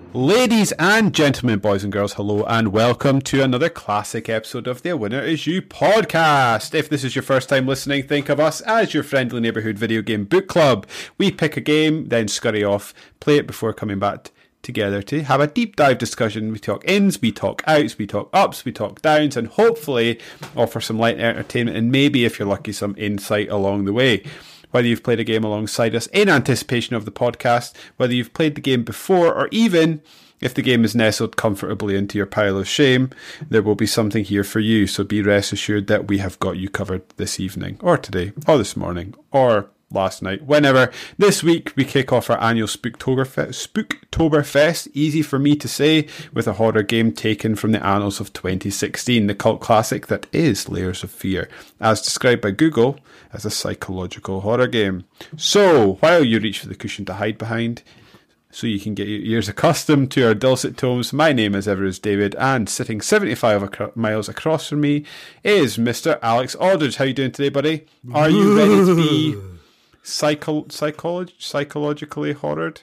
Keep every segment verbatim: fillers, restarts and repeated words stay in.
Ladies and gentlemen, boys and girls, hello and welcome to another classic episode of the A Winner Is You podcast. If this is your first time listening, think of us as your friendly neighbourhood video game book club. We pick a game, then scurry off, play it before coming back together to have a deep dive discussion. We talk ins, we talk outs, we talk ups, we talk downs, and hopefully offer some light entertainment and maybe, if you're lucky, some insight along the way. Whether you've played a game alongside us in anticipation of the podcast, whether you've played the game before, or even if the game is nestled comfortably into your pile of shame, there will be something here for you. So be rest assured that we have got you covered this evening, or today, or this morning, or last night, whenever. This week we kick off our annual Spooktoberfest, Spooktoberfest, easy for me to say, with a horror game taken from the annals of twenty sixteen, the cult classic that is Layers of Fear, as described by Google as a psychological horror game. So, while you reach for the cushion to hide behind, so you can get your ears accustomed to our dulcet tones, my name as ever is David, and sitting seventy-five ac- miles across from me is Mister Alex Aldridge. How you doing today, buddy? Are you ready to be psycho- psycholo- psychologically horrored?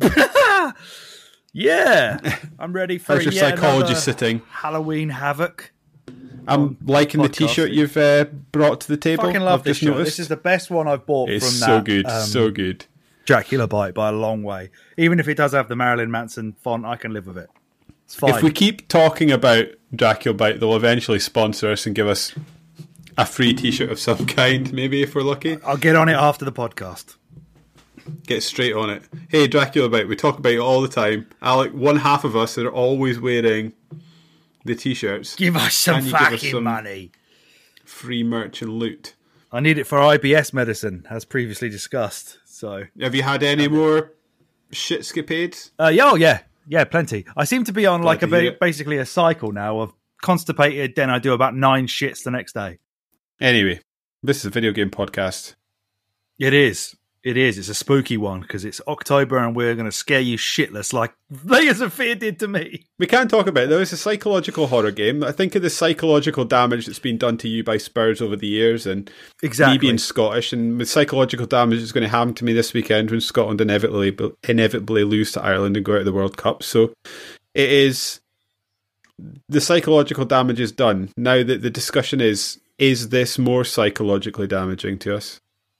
Yeah, I'm ready for How's your yet psychology sitting? Halloween havoc. I'm liking the t-shirt you've uh, brought to the table. Fucking love I've this just shirt. noticed. This is the best one I've bought It's from so that. good, um, so good. Dracula Bite by a long way. Even if it does have the Marilyn Manson font, I can live with it. It's fine. If we keep talking about Dracula Bite, they'll eventually sponsor us and give us a free t-shirt of some kind, maybe, if we're lucky. I'll get on it after the podcast. Get straight on it. Hey, Dracula Bite, we talk about it all the time. Alec, one half of us are always wearing the t-shirts. Give us some Can you give us fucking some money. Free merch and loot. I need it for I B S medicine, as previously discussed. So, have you had any more shitscapades? Uh, yeah, oh, yeah, yeah, plenty. I seem to be on Glad like a to hear ba- it. basically a cycle now of constipated, then I do about nine shits the next day. Anyway, this is a video game podcast. It is. It is. It's a spooky one because it's October and we're going to scare you shitless like Layers of Fear did to me. We can't talk about it though. It's a psychological horror game. I think of the psychological damage that's been done to you by Spurs over the years, and Exactly. me being Scottish, and the psychological damage that's going to happen to me this weekend when Scotland inevitably inevitably lose to Ireland and go out of the World Cup. So it is, the psychological damage is done. Now that the discussion is, is this more psychologically damaging to us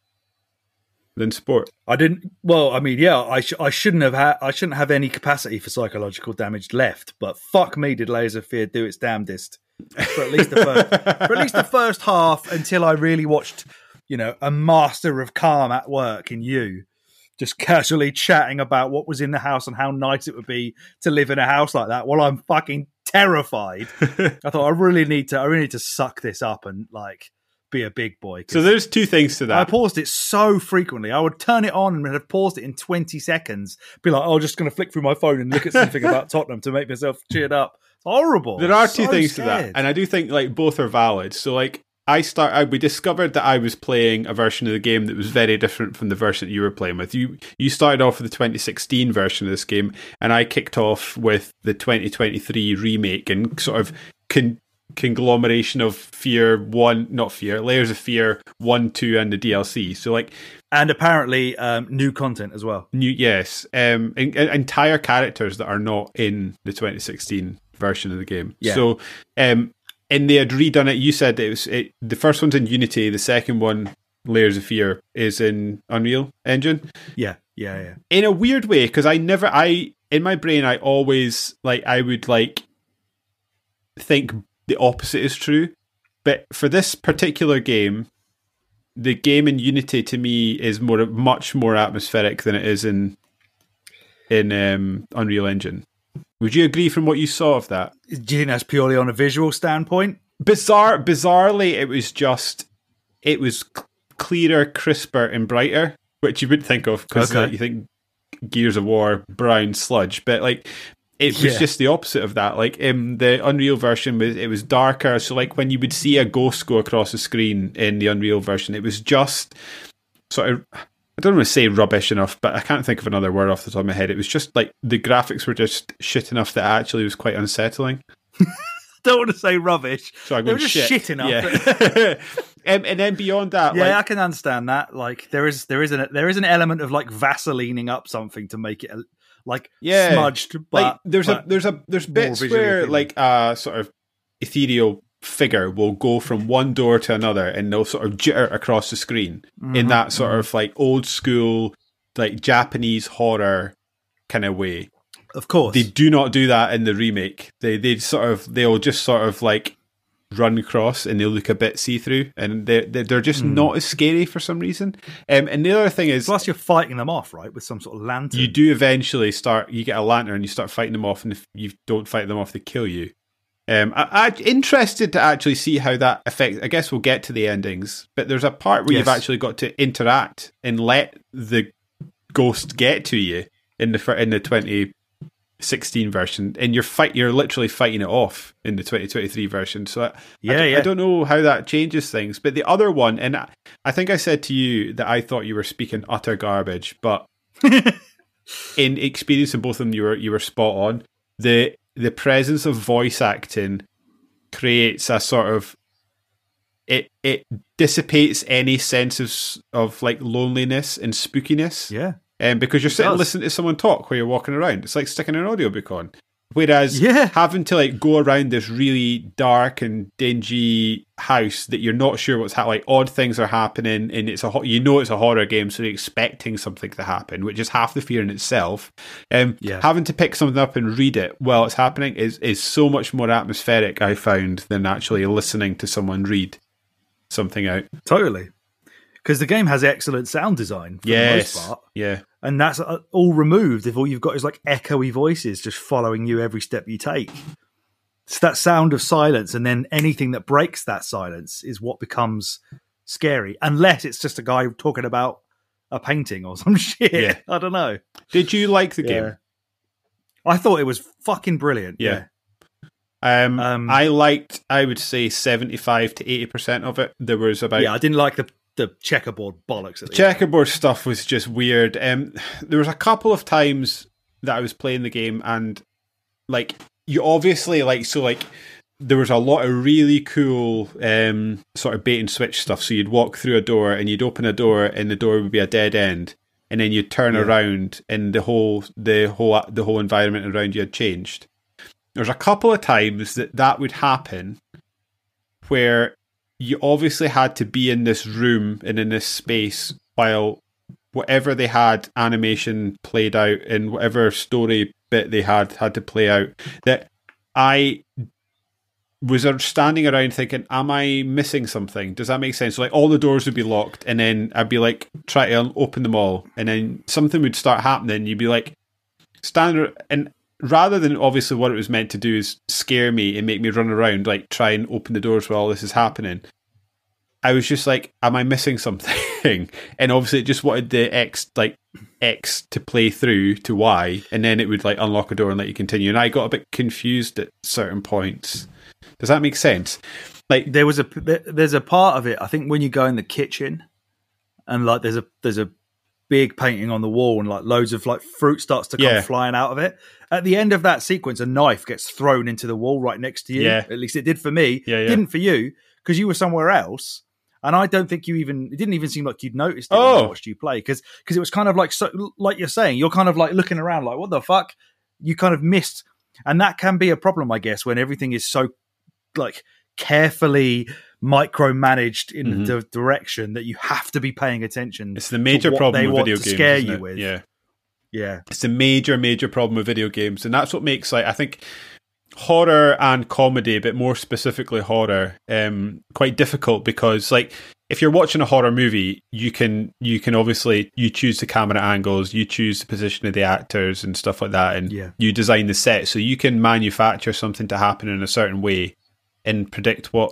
than sport? I didn't. Well, I mean, yeah, I sh- I shouldn't have had. I shouldn't have any capacity for psychological damage left. But fuck me, did Layers of Fear do its damnedest for at least the first for at least the first half until I really watched, you know, a master of calm at work in you, just casually chatting about what was in the house and how nice it would be to live in a house like that. While I'm fucking terrified, I thought I really need to. I really need to suck this up and like. Be a big boy. So there's two things to that. I paused it so frequently. I would turn it on and have paused it in twenty seconds. Be like, oh, just going to flick through my phone and look at something about Tottenham to make myself cheered up. It's horrible. There are So two things scared. to that, and I do think like both are valid. So like I start, I, we discovered that I was playing a version of the game that was very different from the version that you were playing with. You you started off with the twenty sixteen version of this game, and I kicked off with the twenty twenty-three remake and sort of con- conglomeration of Fear one, not Fear, Layers of Fear one, two, and the D L C. So like, and apparently um, new content as well. new yes, um, en- en- entire characters that are not in the twenty sixteen version of the game. Yeah. So, um, and they had redone it. You said it was it, the first one's in Unity, the second one, Layers of Fear, is in Unreal Engine. Yeah, yeah, yeah. In a weird way, because I never, I in my brain, I always like I would like think the opposite is true, but for this particular game, the game in Unity to me is more, much more atmospheric than it is in in um, Unreal Engine. Would you agree from what you saw of that? Do you think that's purely on a visual standpoint? Bizarre, bizarrely, it was just it was c- clearer, crisper, and brighter, which you wouldn't think of because Okay. like, you think Gears of War, brown sludge, but like. It was Yeah. just the opposite of that. Like in the Unreal version, was it was darker. So like when you would see a ghost go across the screen in the Unreal version, it was just sort of, I don't want to say rubbish enough, but I can't think of another word off the top of my head. It was just like the graphics were just shit enough that it actually was quite unsettling. Don't want to say rubbish. So I They go were just shit. shit enough. Yeah. um, and then beyond that, Yeah, like, I can understand that. Like there is there is an there is an element of like Vaselining up something to make it a, like yeah. smudged. But like there's but a there's a there's bits where appealing. like a sort of ethereal figure will go from one door to another and they'll sort of jitter across the screen mm-hmm, in that sort mm-hmm. of like old school like Japanese horror kind of way. Of course, they do not do that in the remake. They they sort of they'll just sort of like run across and they look a bit see through, and they they're, they're just mm. not as scary for some reason. Um, and the other thing is, plus you're fighting them off, right, with some sort of lantern. You do eventually start. You get a lantern, you start fighting them off, and if you don't fight them off, they kill you. Um, I, I'm interested to actually see how that affects. I guess we'll get to the endings, but there's a part where yes. you've actually got to interact and let the ghost get to you in the in the twenty sixteen version, and you're fight. You're literally fighting it off in the twenty twenty-three version. So I, yeah, I, yeah. I don't know how that changes things. But the other one, and I, I think I said to you that I thought you were speaking utter garbage, but in experiencing both of them, you were you were spot on. The the presence of voice acting creates a sort of it it dissipates any sense of of like loneliness and spookiness. Yeah. Um, because you're it sitting does. listening to someone talk while you're walking around. It's like sticking an audiobook on. Whereas yeah. having to like go around this really dark and dingy house that you're not sure what's happening, like odd things are happening, and it's a ho- you know it's a horror game, so you're expecting something to happen, which is half the fear in itself. Um, yeah. Having to pick something up and read it while it's happening is is so much more atmospheric, I found, than actually listening to someone read something out. Totally. Because the game has excellent sound design for yes. the most part. Yeah. And that's all removed if all you've got is like echoey voices just following you every step you take. It's that sound of silence, and then anything that breaks that silence is what becomes scary. Unless it's just a guy talking about a painting or some shit. Yeah. I don't know. Did you like the yeah. game? I thought it was fucking brilliant. Yeah. yeah. Um, um, I liked, I would say, seventy-five to eighty percent of it. There was about... Yeah, I didn't like the... the checkerboard bollocks. At the checkerboard end. Stuff was just weird. Um, there was a couple of times that I was playing the game, and like you obviously like so like there was a lot of really cool um sort of bait and switch stuff. So you'd walk through a door and you'd open a door, and the door would be a dead end, and then you'd turn yeah. around, and the whole the whole the whole environment around you had changed. There's a couple of times that that would happen where you obviously had to be in this room and in this space while whatever they had animation played out and whatever story bit they had had to play out. That I was standing around thinking, am I missing something? Does that make sense? So like all the doors would be locked, and then I'd be like, try to open them all, and then something would start happening. You'd be like, stand and rather than obviously what it was meant to do is scare me and make me run around, like try and open the doors while all this is happening, I was just like, am I missing something? And obviously it just wanted the X, like X to play through to Y, and then it would like unlock a door and let you continue. And I got a bit confused at certain points. Does that make sense? Like there was a, there's a part of it, I think when you go in the kitchen and like there's a, there's a, big painting on the wall, and like loads of like fruit starts to come yeah. flying out of it. At the end of that sequence, a knife gets thrown into the wall right next to you. Yeah. At least it did for me. Yeah, yeah. It didn't for you because you were somewhere else. And I don't think you even, it didn't even seem like you'd noticed it oh. when I watched you play. Because because it was kind of like, so, like you're saying, you're kind of like looking around like, what the fuck? You kind of missed. And that can be a problem, I guess, when everything is so like carefully micromanaged in mm-hmm. the direction that you have to be paying attention. It's the major to problem they with want video to games. Scare isn't you it? with. Yeah, yeah. It's a major, major problem with video games, and that's what makes like I think horror and comedy, but more specifically horror, um, quite difficult because like if you're watching a horror movie, you can you can obviously you choose the camera angles, you choose the position of the actors and stuff like that, and yeah. you design the set, so you can manufacture something to happen in a certain way and predict what.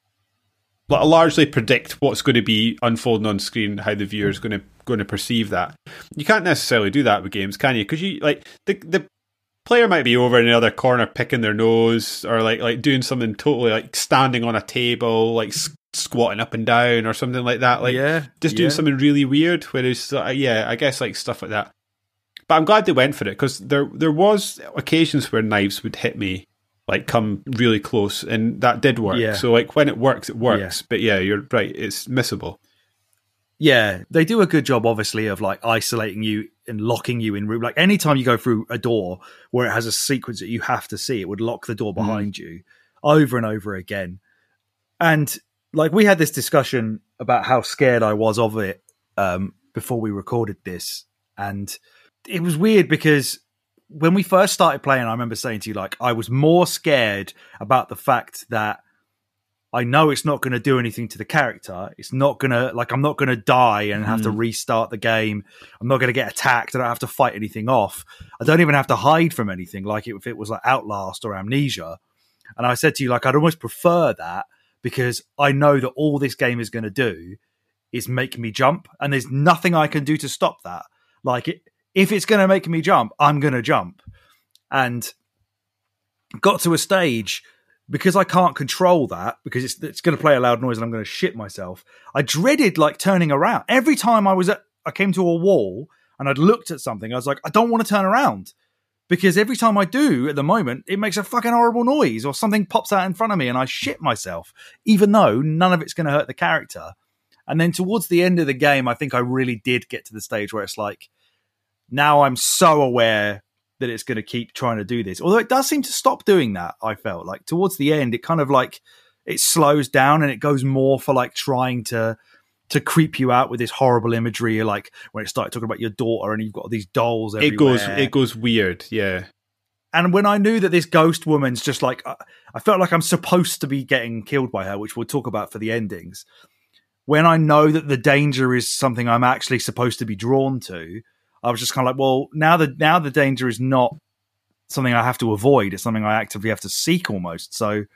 largely predict what's going to be unfolding on screen, how the viewer is going to going to perceive that. You can't necessarily do that with games, can you? Because you like the the player might be over in the other corner picking their nose, or like like doing something totally like standing on a table, like squatting up and down, or something like that. Like yeah, just doing yeah. something something really weird. Whereas uh, yeah, I guess like stuff like that. But I'm glad they went for it because there there was occasions where knives would hit me. Like come really close, and that did work. Yeah. So like when it works, it works. Yeah. But yeah, you're right; it's missable. Yeah, they do a good job, obviously, of like isolating you and locking you in room. Like anytime you go through a door where it has a sequence that you have to see, it would lock the door behind mm. you over and over again. And like we had this discussion about how scared I was of it um, before we recorded this. And it was weird because when we first started playing, I remember saying to you, like, I was more scared about the fact that I know it's not going to do anything to the character. It's not going to, like, I'm not going to die and have mm. to restart the game. I'm not going to get attacked. I don't have to fight anything off. I don't even have to hide from anything, like if it was like Outlast or Amnesia. And I said to you, like, I'd almost prefer that because I know that all this game is going to do is make me jump. And there's nothing I can do to stop that. Like, it, if it's going to make me jump, I'm going to jump. And got to a stage, because I can't control that, because it's, it's going to play a loud noise and I'm going to shit myself, I dreaded like turning around. Every time I was at, I came to a wall and I'd looked at something, I was like, I don't want to turn around. Because every time I do at the moment, it makes a fucking horrible noise or something pops out in front of me and I shit myself, even though none of it's going to hurt the character. And then towards the end of the game, I think I really did get to the stage where it's like, now I'm so aware that it's going to keep trying to do this. Although it does seem to stop doing that, I felt. Like towards the end, it kind of like, it slows down and it goes more for like trying to to creep you out with this horrible imagery, like when it started talking about your daughter and you've got all these dolls everywhere. It goes, it goes weird, yeah. And when I knew that this ghost woman's just like, I felt like I'm supposed to be getting killed by her, which we'll talk about for the endings. When I know that the danger is something I'm actually supposed to be drawn to, I was just kind of like, well, now the now the danger is not something I have to avoid; it's something I actively have to seek almost. So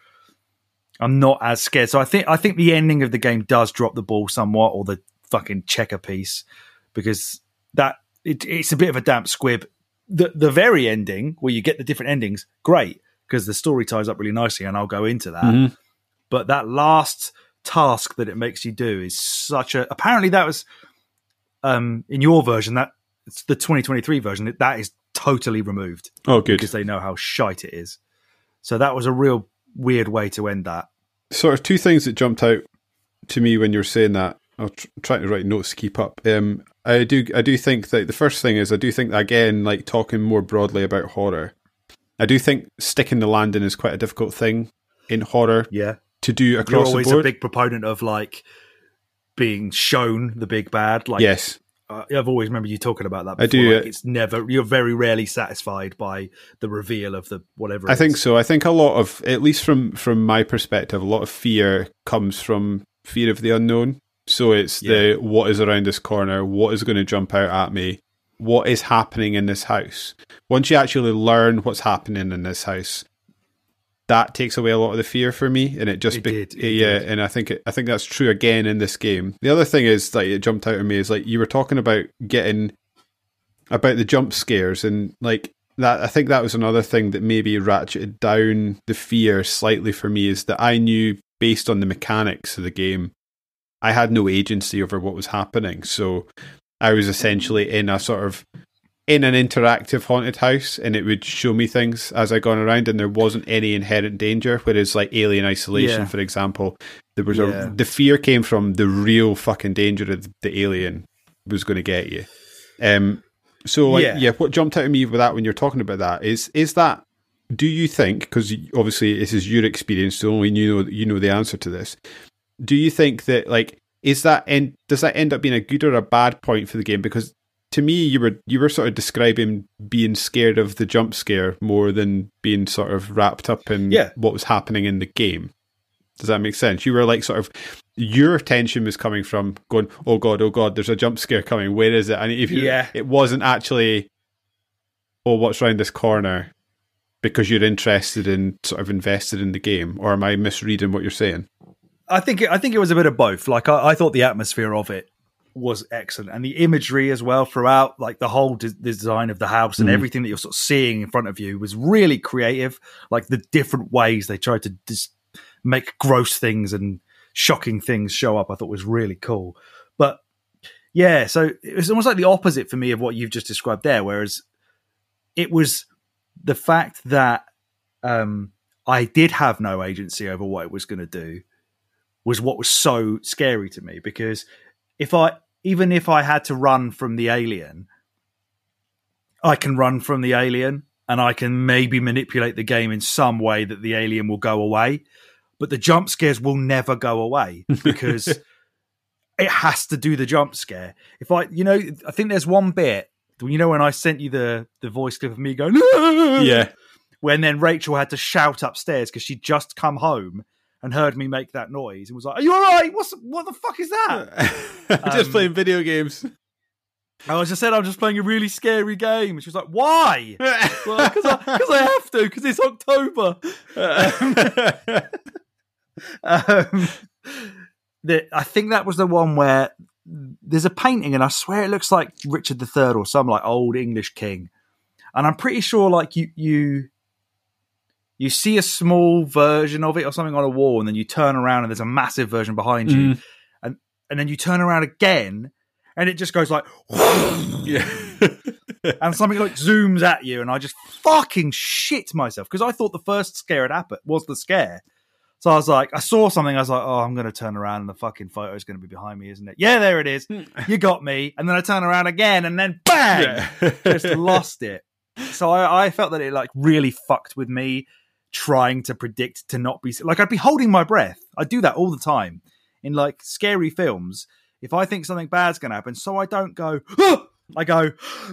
I'm not as scared. So I think I think the ending of the game does drop the ball somewhat, or the fucking checker piece, because that it, it's a bit of a damp squib. The the very ending where you get the different endings, great, because the story ties up really nicely, and I'll go into that. Mm-hmm. But that last task that it makes you do is such a. Apparently, that was um, in your version that. It's the twenty twenty-three version. That is totally removed. Oh, good. Because they know how shite it is. So that was a real weird way to end that. Sort of two things that jumped out to me when you were saying that. I'll tr- try to write notes to keep up. Um, I do I do think that the first thing is I do think, again, like talking more broadly about horror, I do think sticking the landing is quite a difficult thing in horror yeah. to do across You're the board. always a big proponent of like being shown the big bad. Like, yes. Uh, I've always remember you talking about that before. I do. Like it's never, you're very rarely satisfied by the reveal of the whatever. I it think is. so. I think a lot of, at least from, from my perspective, a lot of fear comes from fear of the unknown. So it's yeah. the what is around this corner, what is going to jump out at me, what is happening in this house. Once you actually learn what's happening in this house, that takes away a lot of the fear for me, and it just it be, did, it yeah. did. And I think it, I think that's true again in this game. The other thing is like it jumped out at me is like you were talking about getting about the jump scares, and like that. I think that was another thing that maybe ratcheted down the fear slightly for me, is that I knew based on the mechanics of the game, I had no agency over what was happening. So I was essentially in a sort of in an interactive haunted house, and it would show me things as I gone around, and there wasn't any inherent danger. Whereas like Alien Isolation, yeah. for example, there was yeah. a the fear came from the real fucking danger of the alien was going to get you. Um, so like, yeah. yeah, what jumped out at me with that when you're talking about that is is that, do you think, because obviously this is your experience, so only you know you know the answer to this. Do you think that like is that end does that end up being a good or a bad point for the game? Because to me, you were you were sort of describing being scared of the jump scare more than being sort of wrapped up in yeah. what was happening in the game. Does that make sense? You were like sort of your tension was coming from going, oh god, oh god, there's a jump scare coming. Where is it? And if you, yeah. it wasn't actually, oh, what's around this corner, because you're interested in sort of invested in the game. Or am I misreading what you're saying? I think it, I think it was a bit of both. Like I, I thought the atmosphere of it was excellent, and the imagery as well throughout, like the whole de- design of the house and mm. everything that you're sort of seeing in front of you was really creative. Like the different ways they tried to dis- make gross things and shocking things show up, I thought was really cool. But yeah, so it was almost like the opposite for me of what you've just described there. Whereas it was the fact that um, I did have no agency over what it was going to do was what was so scary to me, because if I even if I had to run from the alien, I can run from the alien and I can maybe manipulate the game in some way that the alien will go away. But the jump scares will never go away because it has to do the jump scare. If I, you know, I think there's one bit, you know, when I sent you the, the voice clip of me going, yeah, when then Rachel had to shout upstairs because she'd just come home and heard me make that noise and was like, "Are you all right? What's what the fuck is that?" just um, playing video games. I just said I'm just playing a really scary game, and she was like, "Why?" Well, because I, 'cause I have to, because it's October. um, um, the, I think that was the one where there's a painting, and I swear it looks like Richard the Third or some like old English king, and I'm pretty sure like you you. You see a small version of it or something on a wall, and then you turn around and there's a massive version behind you. Mm. And and then you turn around again and it just goes like, yeah. and something like zooms at you. And I just fucking shit myself because I thought the first scare had happened was the scare. So I was like, I saw something. I was like, oh, I'm going to turn around and the fucking photo is going to be behind me, isn't it? Yeah, there it is. You got me. And then I turn around again and then bang, yeah. just lost it. So I, I felt that it like really fucked with me. Trying to predict to not be like I'd be holding my breath. I do that all the time in like scary films. If I think something bad's going to happen, so I don't go, ah! I go,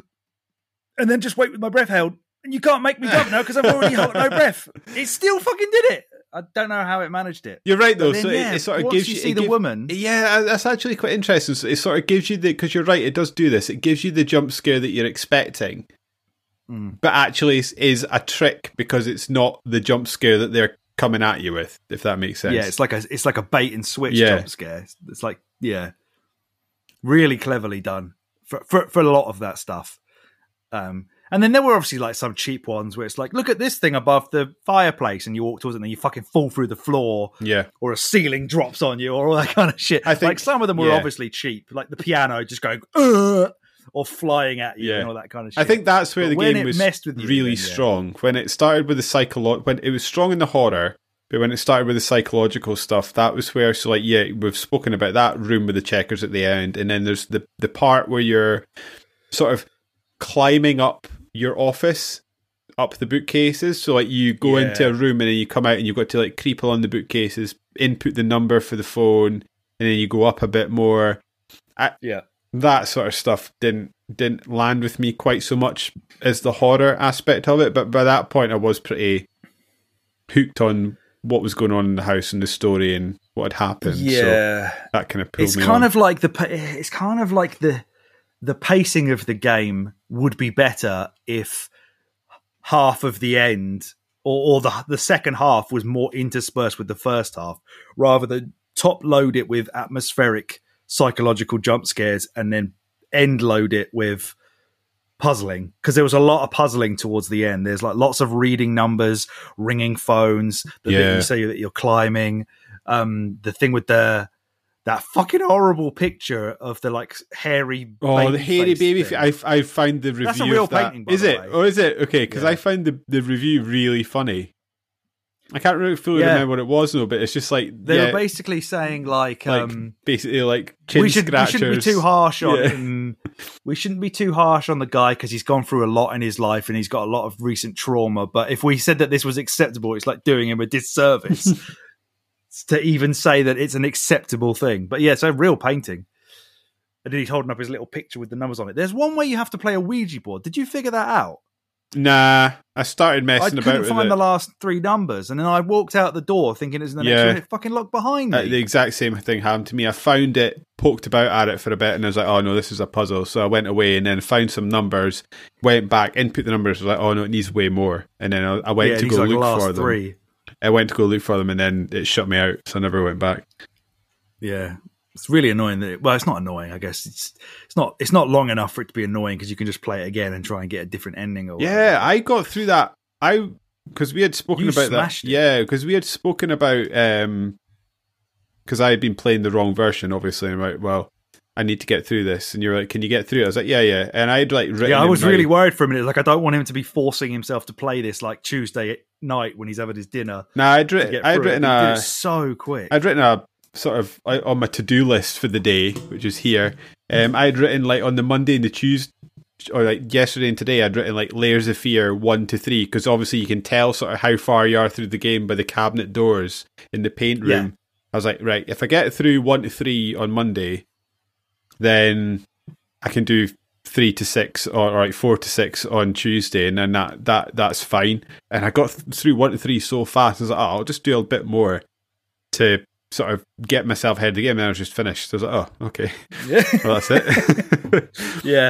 and then just wait with my breath held. And you can't make me jump now because I've already held no breath. It still fucking did it. I don't know how it managed it. You're right though. Then, so yeah, it, it sort of once gives you you see it the give, woman. Yeah, that's actually quite interesting. So it sort of gives you the because you're right. It does do this. It gives you the jump scare that you're expecting. Mm. But actually is, is a trick because it's not the jump scare that they're coming at you with, if that makes sense. Yeah, it's like a it's like a bait and switch yeah. jump scare. It's, it's like yeah, really cleverly done for, for for a lot of that stuff. Um, and then there were obviously like some cheap ones where it's like, look at this thing above the fireplace, and you walk towards it, and then you fucking fall through the floor. Yeah, or a ceiling drops on you, or all that kind of shit. I think like some of them were yeah. obviously cheap, like the piano just going. Ugh! Or flying at you yeah. and all that kind of shit. I think that's where but the game was messed with you, really then, yeah. strong. When it started with the psycholo- when it was strong in the horror, but when it started with the psychological stuff, that was where, so like, yeah, we've spoken about that room with the checkers at the end, and then there's the, the part where you're sort of climbing up your office, up the bookcases. So like you go yeah. into a room and then you come out and you've got to like creep along the bookcases, input the number for the phone, and then you go up a bit more. I, yeah. That sort of stuff didn't didn't land with me quite so much as the horror aspect of it, but by that point I was pretty hooked on what was going on in the house and the story and what had happened. Yeah, so that kind of pulled it's me kind on. of like the it's kind of like the the pacing of the game would be better if half of the end or, or the the second half was more interspersed with the first half, rather than top load it with atmospheric psychological jump scares and then end load it with puzzling, because there was a lot of puzzling towards the end. There's like lots of reading numbers, ringing phones, the yeah. thing you say that you're climbing, um the thing with the that fucking horrible picture of the like hairy oh the hairy baby thing. I, I found the review That's a real of that. painting, by is the it way. or is it okay because Yeah. I found the, the review really funny. I can't really fully Yeah. remember what it was though, but it's just like They yeah, were basically saying like, like um basically like chin we should we scratchers. shouldn't be too harsh on Yeah. him. We shouldn't be too harsh on the guy because he's gone through a lot in his life and he's got a lot of recent trauma. But if we said that this was acceptable, it's like doing him a disservice to even say that it's an acceptable thing. But yeah, it's a real painting. And then he's holding up his little picture with the numbers on it. There's one way you have to play a Ouija board. Did you figure that out? Nah, I started I messing about couldn't with find it. the last three numbers, and then I walked out the door thinking it was the next Yeah. one. It fucking locked behind me. Uh, the exact same thing happened to me. I found it, poked about at it for a bit, and I was like, oh no, this is a puzzle. So I went away and then found some numbers, went back, input the numbers, was like, oh no, it needs way more. And then I, I went yeah, to these go are like look last for them. three. I went to go look for them, and then it shut me out, so I never went back. Yeah, it's really annoying. That it, well, it's not annoying. I guess it's it's not it's not long enough for it to be annoying because you can just play it again and try and get a different ending. Or Yeah, whatever. I got through that. I because we had spoken You about that. smashed it. Yeah, because we had spoken about um because I had been playing the wrong version, obviously. And I'm like, well, I need to get through this, and you're like, can you get through it? I was like, yeah, yeah. And I'd like written yeah. I in was my- really worried for a minute. Like, I don't want him to be forcing himself to play this like Tuesday night when he's having his dinner. Nah, I'd, To written, get I'd through it. written He did a it so quick. I'd written a sort of like, on my to-do list for the day, which is here, Um, I had written like on the Monday and the Tuesday, or like yesterday and today, I'd written like Layers of Fear one to three because obviously you can tell sort of how far you are through the game by the cabinet doors in the paint room. Yeah. I was like, right, if I get through one to three on Monday, then I can do three to six or, or like four to six on Tuesday, and then that that that's fine. And I got th- through one to three so fast. I was like, oh, I'll just do a bit more to sort of get myself ahead of the game. And then I was just finished. So I was like, oh, okay, yeah, well, that's it. yeah.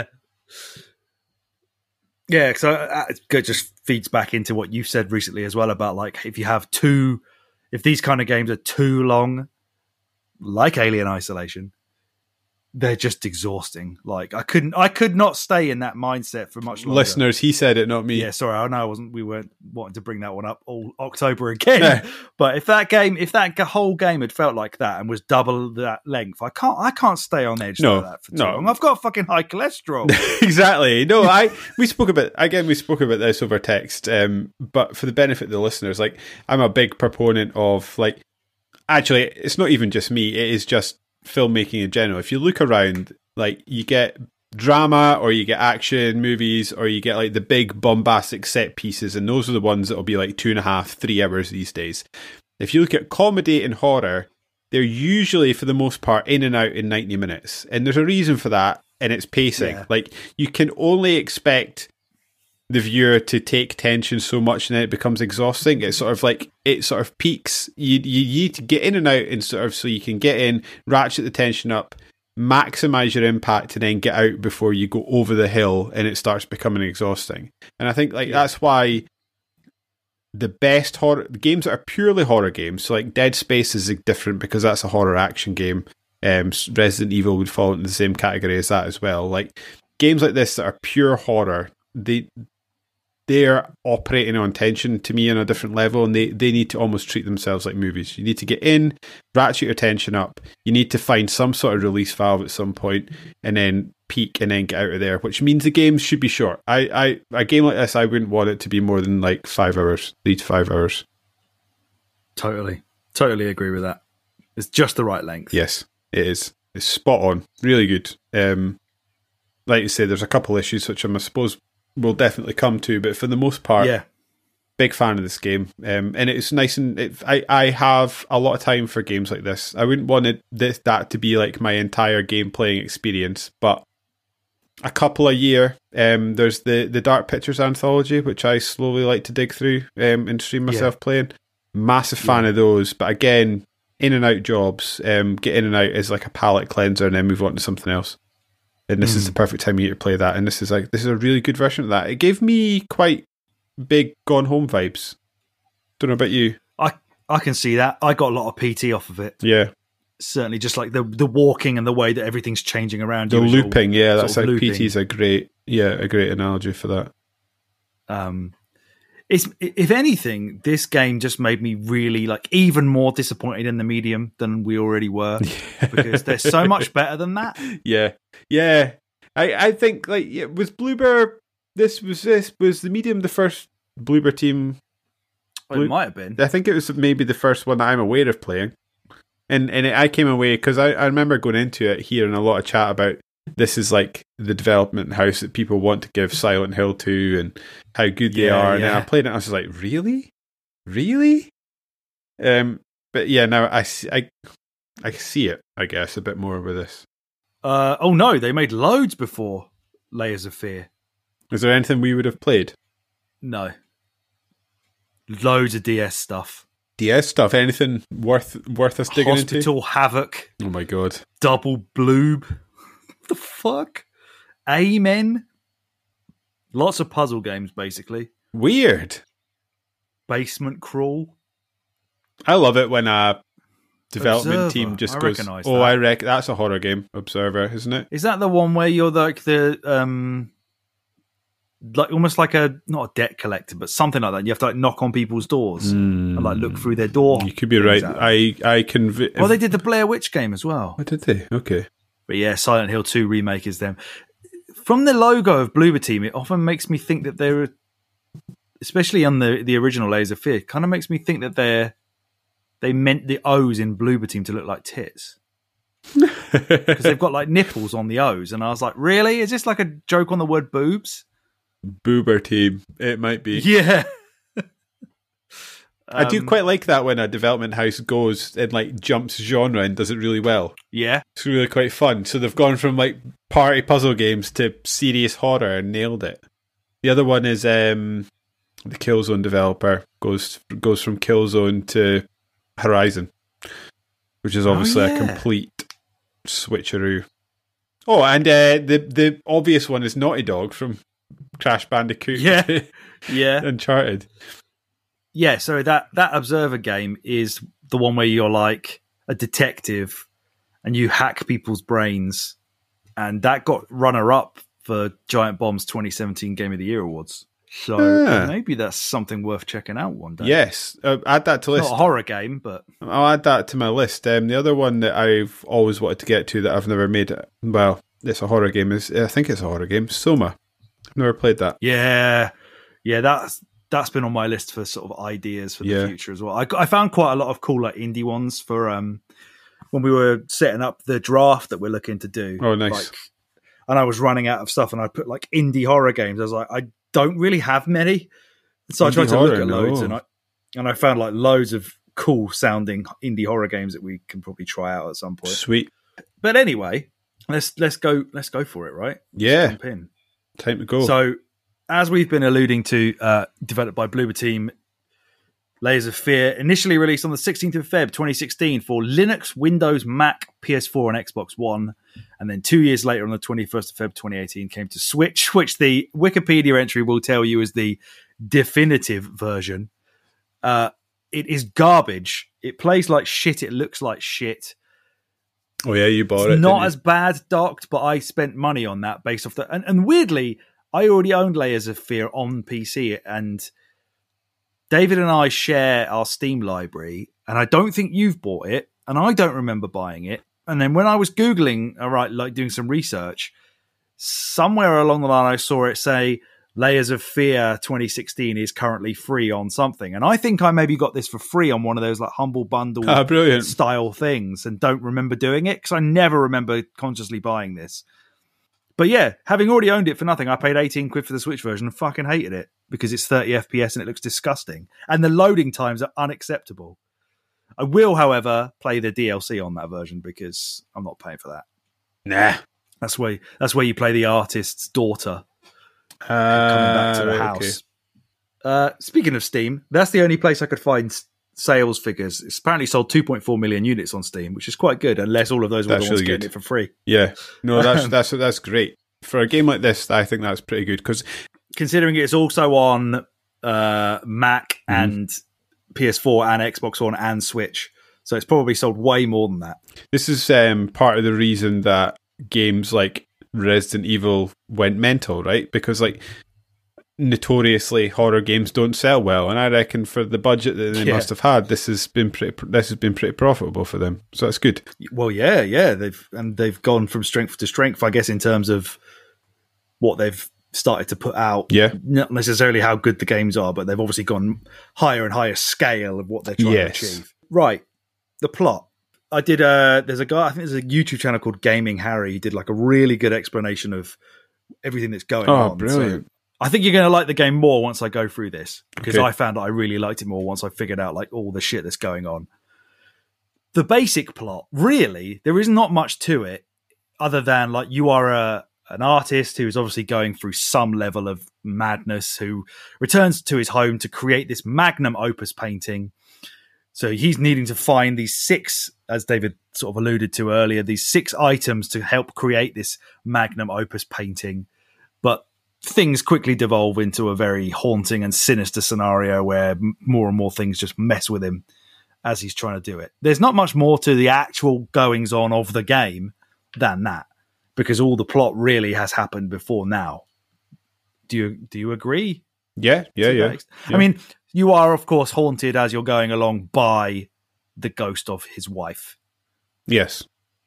Yeah, so uh, it just feeds back into what you've said recently as well about like if you have too, if these kind of games are too long, like Alien Isolation, they're just exhausting. Like I couldn't, I could not stay in that mindset for much longer. Listeners, he said it, not me. Yeah, sorry, I know I wasn't. We weren't wanting to bring that one up all October again. Yeah. But if that game, if that whole game had felt like that and was double that length, I can't, I can't stay on edge no, like that for too no. long. I've got fucking high cholesterol. Exactly. No, I we spoke about again. We spoke about this over text. Um, but for the benefit of the listeners, like I'm a big proponent of like. Actually, it's not even just me. It is just filmmaking in general. If you look around, like you get drama or you get action movies or you get like the big bombastic set pieces, and those are the ones that will be like two and a half, three hours these days. If you look at comedy and horror, they're usually for the most part in and out in ninety minutes, and there's a reason for that, and it's pacing. Yeah. Like you can only expect the viewer to take tension so much and then it becomes exhausting. It's sort of like it sort of peaks. You you need to get in and out and sort of so you can get in, ratchet the tension up, maximize your impact, and then get out before you go over the hill and it starts becoming exhausting. And I think like yeah. that's why the best horror the games that are purely horror games, so like Dead Space is different because that's a horror action game. Um, Resident Evil would fall into the same category as that as well. Like games like this that are pure horror, they they're operating on tension to me on a different level, and they, they need to almost treat themselves like movies. You need to get in, ratchet your tension up, you need to find some sort of release valve at some point, and then peak and then get out of there, which means the games should be short. I, I a game like this, I wouldn't want it to be more than like five hours, three to five hours. Totally. Totally agree with that. It's just the right length. Yes, it is. It's spot on. Really good. Um, like you say, there's a couple issues which I'm, I suppose we'll definitely come to, but for the most part, yeah, big fan of this game. Um, and it's nice, and it, I, I have a lot of time for games like this. I wouldn't want it, this, that to be like my entire game playing experience, but a couple a year. Um, there's the, the Dark Pictures anthology, which I slowly like to dig through um, and stream myself yeah. playing. Massive fan yeah. of those, but again, in and out jobs, um, get in and out is like a palate cleanser and then move on to something else. And this mm. is the perfect time of year to play that. And this is like this is a really good version of that. It gave me quite big Gone Home vibes. Don't know about you. I I can see that. I got a lot of P T off of it. Yeah. Certainly just like the the walking and the way that everything's changing around. The looping, yeah, that's like P T's a great yeah, a great analogy for that. Um It's, if anything, this game just made me really like even more disappointed in the medium than we already were because they're so much better than that. Yeah, yeah. I, I think like yeah, was Bloober. This was this was the medium the first Bloober team. Well, it might have been. I think it was maybe the first one that I'm aware of playing, and and it, I came away because I, I remember going into it hearing a lot of chat about. This is like the development house that people want to give Silent Hill to and how good they yeah, are. And yeah. then I played it and I was like, really? Really? Um, but yeah, now I see, I, I see it, I guess, a bit more with this. Uh, oh no, they made loads before Layers of Fear. Is there anything we would have played? No. Loads of D S stuff. D S stuff? Anything worth worth us digging Hospital into? Hospital Havoc. Oh my god. Double Bloob. The fuck? Amen. Lots of puzzle games, basically. Weird. Basement Crawl. I love it when a development Observer. team just I goes, recognise oh, that. I reckon that's a horror game, Observer, isn't it? Is that the one where you're like the, um, like almost like a, not a debt collector, but something like that. You have to like knock on people's doors mm. and like look through their door. You could be right. I, I can... Vi- well, they did the Blair Witch game as well. What did they? Okay. But yeah, Silent Hill two remake is them. From the logo of Bloober Team, it often makes me think that they're, especially on the, the original Layers of Fear, kind of makes me think that they're they meant the O's in Bloober Team to look like tits. because they've got like nipples on the O's, and I was like, really? Is this like a joke on the word boobs? Boober team, it might be. Yeah. I do Um, quite like that when a development house goes and like jumps genre and does it really well. Yeah. It's really quite fun. So they've gone from like party puzzle games to serious horror and nailed it. The other one is um, the Killzone developer goes goes from Killzone to Horizon, which is obviously Oh, yeah. a complete switcheroo. Oh, and uh, the the obvious one is Naughty Dog from Crash Bandicoot Yeah. to Yeah. Uncharted. Yeah, so that, that Observer game is the one where you're like a detective and you hack people's brains. And that got runner-up for Giant Bomb's twenty seventeen Game of the Year Awards. So Ah. maybe that's something worth checking out one day. Yes, uh, add that to It's list. not a horror game, but... I'll add that to my list. Um, the other one that I've always wanted to get to that I've never made, well, it's a horror game. Is I think it's a horror game. Soma. I've never played that. Yeah, yeah, that's that's been on my list for sort of ideas for the Yeah. future as well. I, I found quite a lot of cool like indie ones for um when we were setting up the draft that we're looking to do. Oh, nice. Like, and I was running out of stuff, and I put like indie horror games. I was like, I don't really have many, so I Indie tried to horror, look at loads, no. and I and I found like loads of cool sounding indie horror games that we can probably try out at some point. Sweet. But anyway, let's let's go let's go for it, right? Yeah. Jump in. Time to go. So, as we've been alluding to, uh, developed by Bloober Team, Layers of Fear, initially released on the sixteenth of February twenty sixteen for Linux, Windows, Mac, P S four, and Xbox One. And then two years later, on the twenty-first of February twenty eighteen, came to Switch, which the Wikipedia entry will tell you is the definitive version. Uh, it is garbage. It plays like shit. It looks like shit. oh yeah, you bought it. It's not didn't as bad docked, but I spent money on that based off the and, and weirdly, I already owned Layers of Fear on P C, and David and I share our Steam library, and I don't think you've bought it, and I don't remember buying it. And then when I was Googling, all right, like doing some research, somewhere along the line I saw it say Layers of Fear twenty sixteen is currently free on something. And I think I maybe got this for free on one of those like Humble Bundle you? Ah, brilliant. style things and don't remember doing it because I never remember consciously buying this. But yeah, having already owned it for nothing, I paid eighteen quid for the Switch version and fucking hated it because it's thirty F P S and it looks disgusting. And the loading times are unacceptable. I will, however, play the D L C on that version because I'm not paying for that. Nah. That's where that's where you play the artist's daughter Uh, coming back to the right, house. okay. Uh, speaking of Steam, that's the only place I could find s- sales figures. It's apparently sold two point four million units on Steam, which is quite good, unless all of those were That's the ones really getting good. it for free. Yeah. No, that's that's that's great for a game like this. I think that's pretty good because Considering it's also on uh, Mac Mhm. and P S four and Xbox One and Switch, so it's probably sold way more than that. this is um, part of the reason that games like Resident Evil went mental, right? Because like notoriously horror games don't sell well, and I reckon for the budget that they Yeah. must have had, this has been pretty. This has been pretty profitable for them. So that's good. Well, yeah, yeah, they've and they've gone from strength to strength, I guess, in terms of what they've started to put out. Yeah. Not necessarily how good the games are, but they've obviously gone higher and higher scale of what they're trying Yes. to achieve. Right, the plot. I did a. There's a guy. I think there's a YouTube channel called Gaming Harry. He did like a really good explanation of everything that's going Oh, on. So brilliant! I think you're going to like the game more once I go through this because Okay. I found that I really liked it more once I figured out like all the shit that's going on. The basic plot, really, there is not much to it other than like you are a an artist who is obviously going through some level of madness who returns to his home to create this magnum opus painting. So he's needing to find these six, as David sort of alluded to earlier, these six items to help create this magnum opus painting. But things quickly devolve into a very haunting and sinister scenario where m- more and more things just mess with him as he's trying to do it. There's not much more to the actual goings on of the game than that, because all the plot really has happened before now. Do you do you agree? Yeah, yeah, to yeah. that ex- yeah. I mean, you are, of course, haunted as you're going along by the ghost of his wife. Yes.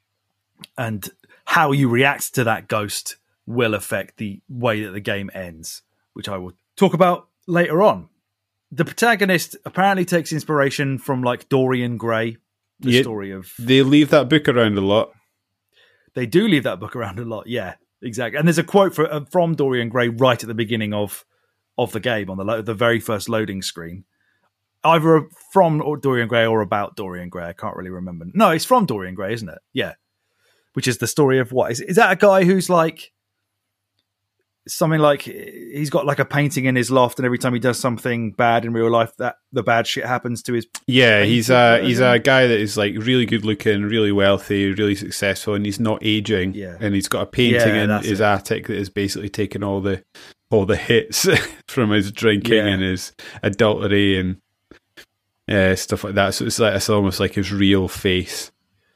And how you react to that ghost will affect the way that the game ends, which I will talk about later on. The protagonist apparently takes inspiration from like Dorian Gray, the Yeah. story of... They leave that book around a lot. They do leave that book around a lot. Yeah, exactly. And there's a quote for, uh, from Dorian Gray right at the beginning of of the game on the lo- the very first loading screen. Either from Dorian Gray or about Dorian Gray. I can't really remember. No, it's from Dorian Gray, isn't it? Yeah. Which is the story of what? Is, is that a guy who's like something like he's got like a painting in his loft, and every time he does something bad in real life, that the bad shit happens to his yeah painting? he's a he's a guy that is like really good looking, really wealthy, really successful, and he's not aging. Yeah. And he's got a painting Yeah, in that's his it. attic that is basically taking all the all the hits from his drinking Yeah. and his adultery and uh, stuff like that. So it's like it's almost like his real face.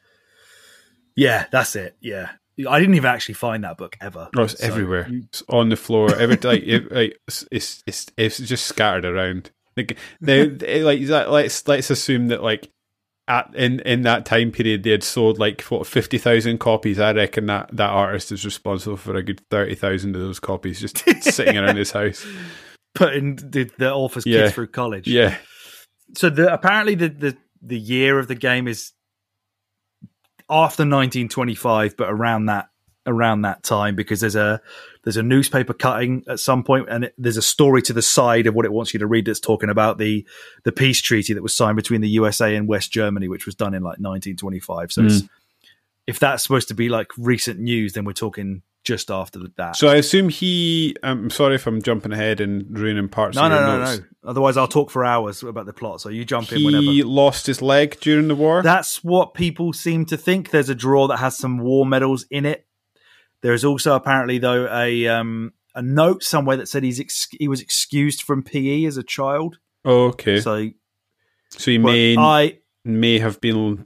Yeah, that's it. Yeah. I didn't even actually find that book ever. Oh, it's So everywhere. you- It's on the floor. Every like, it, like it's, it's it's it's just scattered around. Like they, they like let's let's assume that like at in, in that time period they had sold like what fifty thousand copies. I reckon that that artist is responsible for a good thirty thousand of those copies just sitting around his house. Putting the, the author's Yeah. kids through college. Yeah, So the apparently the, the, the year of the game is after nineteen twenty-five, but around that around that time, because there's a there's a newspaper cutting at some point, and it, there's a story to the side of what it wants you to read that's talking about the the peace treaty that was signed between the U S A and West Germany, which was done in like nineteen twenty-five. So it's, if that's supposed to be like recent news, then we're talking just after that. so I assume he. I'm sorry if I'm jumping ahead and ruining parts. no, of no, your no, notes. no. Otherwise, I'll talk for hours about the plot. So you jump in He whenever. lost his leg during the war. That's what people seem to think. There's a drawer that has some war medals in it. There's also apparently, though, a um, a note somewhere that said he's ex- he was excused from P E as a child. oh, okay, so, So he but may I may have been.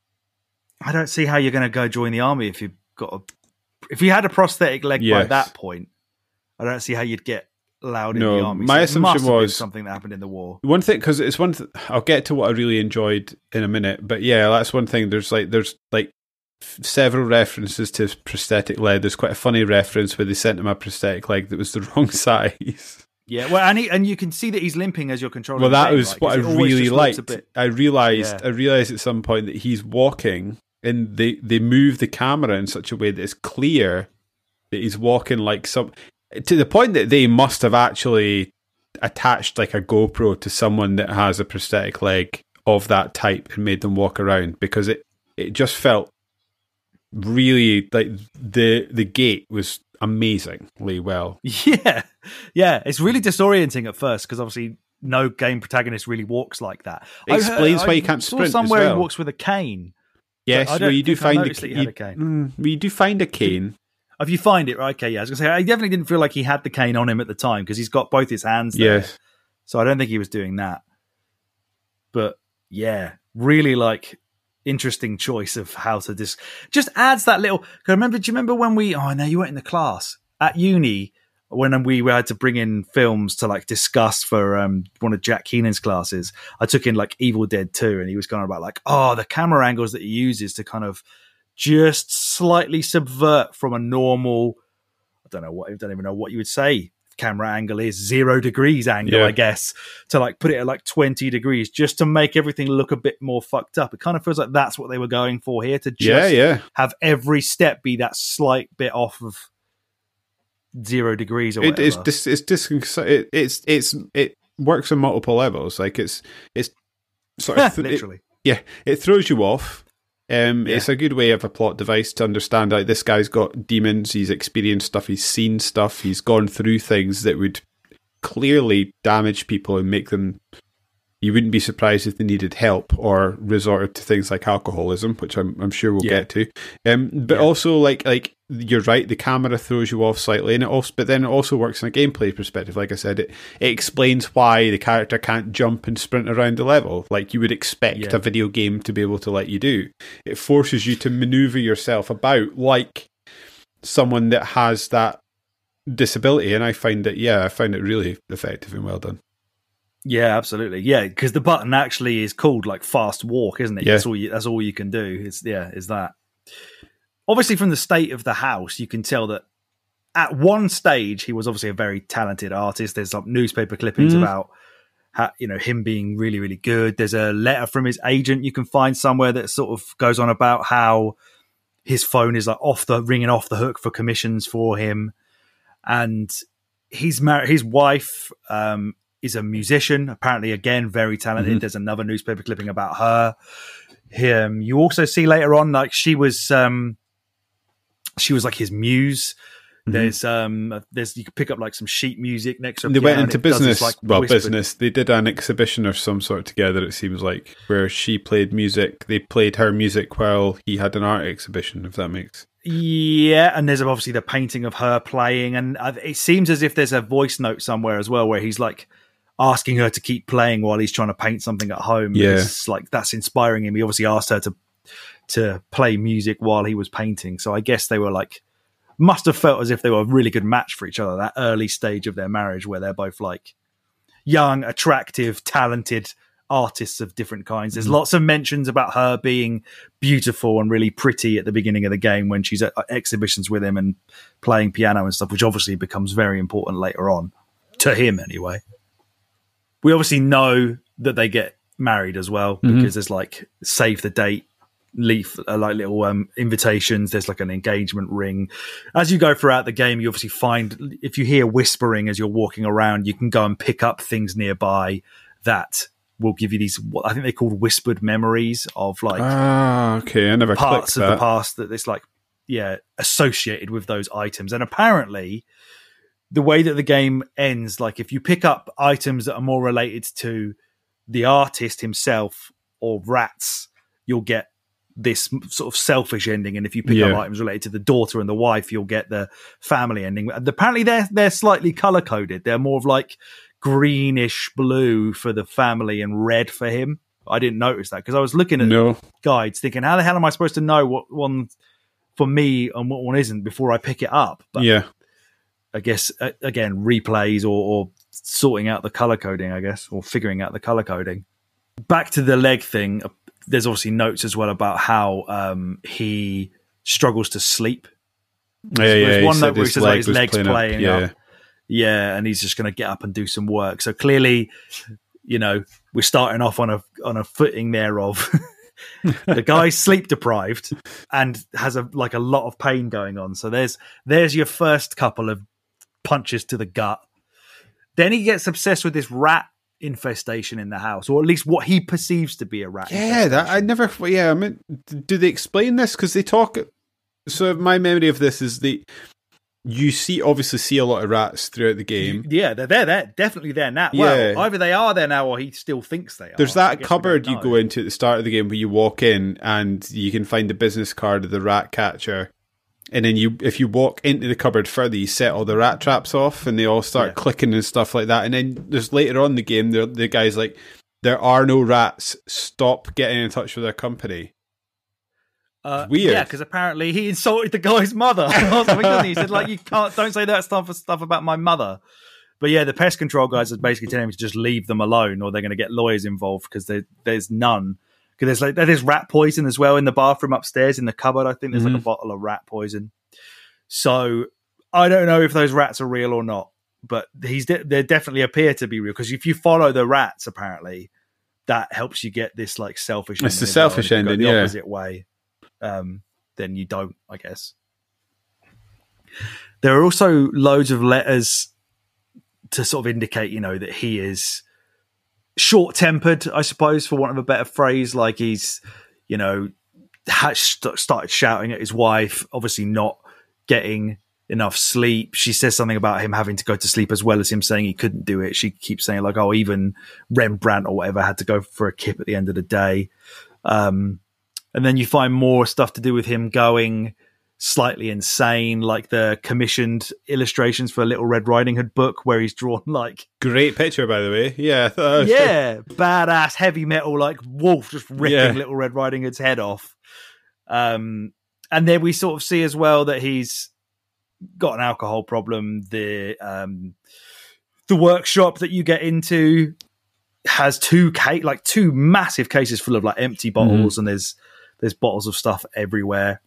I don't see how you're going to go join the army if you've got a if you had a prosthetic leg by Yes. that point. I don't see how you'd get allowed in No, the army. my So it assumption must have been was- something that happened in the war. One thing, because it's one. Th- I'll get to what I really enjoyed in a minute, but yeah, that's one thing. There's like there's like f- several references to his prosthetic leg. There's quite a funny reference where they sent him a prosthetic leg that was the wrong size. Yeah, well, and he, and you can see that he's limping as you're controlling. Well, the that game, was right? what I 'Cause it always really just looks liked. a bit- I realized. Yeah. I realized at some point that he's walking, and they they move the camera in such a way that it's clear that he's walking like some. To the point that they must have actually attached like a GoPro to someone that has a prosthetic leg of that type and made them walk around, because it, it just felt really like the the gait was amazingly well. Yeah, yeah, it's really disorienting at first because obviously no game protagonist really walks like that. It explains why you can't saw sprint as Somewhere well. he walks with a cane. Yes, I don't where you do think I find a, noticed that he you, had a cane. mm, well, you do find a cane. If you find it, right? Okay, yeah, I was gonna say I definitely didn't feel like he had the cane on him at the time because he's got both his hands there. Yes. So I don't think he was doing that. But yeah, really like interesting choice of how to dis- just adds that little. 'Cause remember, do you remember when we? Oh no, you weren't in the class at uni when we had to bring in films to like discuss for um, one of Jack Keenan's classes. I took in like Evil Dead two, and he was kind of about like, oh, the camera angles that he uses to kind of just slightly subvert from a normal. I don't know what I don't even know what you would say. Camera angle is zero degrees angle, Yeah. I guess, to like put it at like twenty degrees just to make everything look a bit more fucked up. It kind of feels like that's what they were going for here, to just Yeah, yeah. have every step be that slight bit off of zero degrees or It whatever. is dis, it's dis, it, it's it's it works on multiple levels. Like it's it's sort of th- it- Literally. yeah, it throws you off. Um, Yeah. It's a good way of a plot device to understand like this guy's got demons, he's experienced stuff, he's seen stuff, he's gone through things that would clearly damage people and make them. You wouldn't be surprised if they needed help or resorted to things like alcoholism, which I'm, I'm sure we'll Yeah. get to. Um, but Yeah. also, like like you're right, the camera throws you off slightly, and it also, but then it also works in a gameplay perspective. Like I said, it, it explains why the character can't jump and sprint around the level like you would expect Yeah. a video game to be able to let you do. It forces you to maneuver yourself about like someone that has that disability, and I find it, yeah, I find it really effective and well done. Yeah, absolutely. Yeah, because the button actually is called like fast walk, isn't it? Yeah. That's all you, that's all you can do. It's yeah, is that. Obviously, from the state of the house, you can tell that at one stage he was obviously a very talented artist. There's some newspaper clippings Mm. about how, you know, him being really, really good. There's a letter from his agent you can find somewhere that sort of goes on about how his phone is like off the ringing off the hook for commissions for him, and he's married. His wife um, is a musician, apparently, again very talented. Mm-hmm. There's another newspaper clipping about her. Him. You also see later on, like she was, um, she was like his muse. Mm-hmm. There's, um, there's you can pick up like some sheet music next to. They went into business. This, like, well, whispered. business. They did an exhibition or some sort together. It seems like where she played music. They played her music while he had an art exhibition. If that makes. Yeah, and there's obviously the painting of her playing, and it seems as if there's a voice note somewhere as well where he's like asking her to keep playing while he's trying to paint something at home. Yeah. It's like that's inspiring him. He obviously asked her to to play music while he was painting. So I guess they were like must have felt as if they were a really good match for each other, that early stage of their marriage where they're both like young, attractive, talented artists of different kinds. There's mm. lots of mentions about her being beautiful and really pretty at the beginning of the game when she's at exhibitions with him and playing piano and stuff, which obviously becomes very important later on to him anyway. We obviously know that they get married as well because mm-hmm. there's like save the date leaf, uh, like little um, invitations. There's like an engagement ring. As you go throughout the game, you obviously find if you hear whispering as you're walking around, you can go and pick up things nearby that will give you these, what I think they're called whispered memories of like ah, okay. I never parts of that. the past that it's like, yeah, associated with those items. And apparently the way that the game ends, like if you pick up items that are more related to the artist himself or rats, you'll get this sort of selfish ending. And if you pick yeah. up items related to the daughter and the wife, you'll get the family ending. And apparently they're, they're slightly color coded. They're more of like greenish blue for the family and red for him. I didn't notice that because I was looking at no. guides thinking, how the hell am I supposed to know what one for me and what one isn't before I pick it up? But yeah. I guess, again, replays or, or sorting out the color coding, I guess, or figuring out the color coding. Back to the leg thing, there's obviously notes as well about how um, he struggles to sleep. Yeah, yeah, there's he one said note where he his says leg like, his was legs playing playing, up. Yeah. up. Yeah, and he's just going to get up and do some work. So clearly, you know, we're starting off on a on a footing there of the guy's sleep deprived and has a like a lot of pain going on. So there's there's your first couple of punches to the gut. Then he gets obsessed with this rat infestation in the house, or at least what he perceives to be a rat. Yeah, that I never. Yeah, I mean, do they explain this? Because they talk. So my memory of this is the you see obviously see a lot of rats throughout the game. Yeah, they're there. They're definitely there now. Yeah. Well, either they are there now, or he still thinks they are. There's that cupboard you go into at the start of the game where you walk in and you can find the business card of the rat catcher. And then you, if you walk into the cupboard further, you set all the rat traps off, and they all start yeah. clicking and stuff like that. And then there's later on in the game, the, the guy's like, "There are no rats. Stop getting in touch with their company." Uh, Weird, yeah, because apparently he insulted the guy's mother. Or something, he said, "Like you can't, don't say that stuff stuff about my mother." But yeah, the pest control guys are basically telling him to just leave them alone, or they're going to get lawyers involved because there's none. Because there's like there's rat poison as well in the bathroom upstairs in the cupboard. I think there's mm-hmm. like a bottle of rat poison. So I don't know if those rats are real or not, but he's de- they definitely appear to be real. Because if you follow the rats, apparently that helps you get this like selfish. It's the selfish well. ending, the yeah. opposite way, um, then you don't. I guess there are also loads of letters to sort of indicate, you know, that he is short-tempered, I suppose, for want of a better phrase. Like he's, you know, st- started shouting at his wife, obviously not getting enough sleep. She says something about him having to go to sleep as well as him saying he couldn't do it. She keeps saying like, oh, even Rembrandt or whatever had to go for a kip at the end of the day. Um, and then you find more stuff to do with him going slightly insane, like the commissioned illustrations for a Little Red Riding Hood book where he's drawn like great picture, by the way. Yeah, I thought yeah, badass heavy metal like wolf just ripping yeah. Little Red Riding Hood's head off. Um, and then we sort of see as well that he's got an alcohol problem. The um, the workshop that you get into has two ca- like two massive cases full of like empty bottles, mm-hmm. and there's there's bottles of stuff everywhere.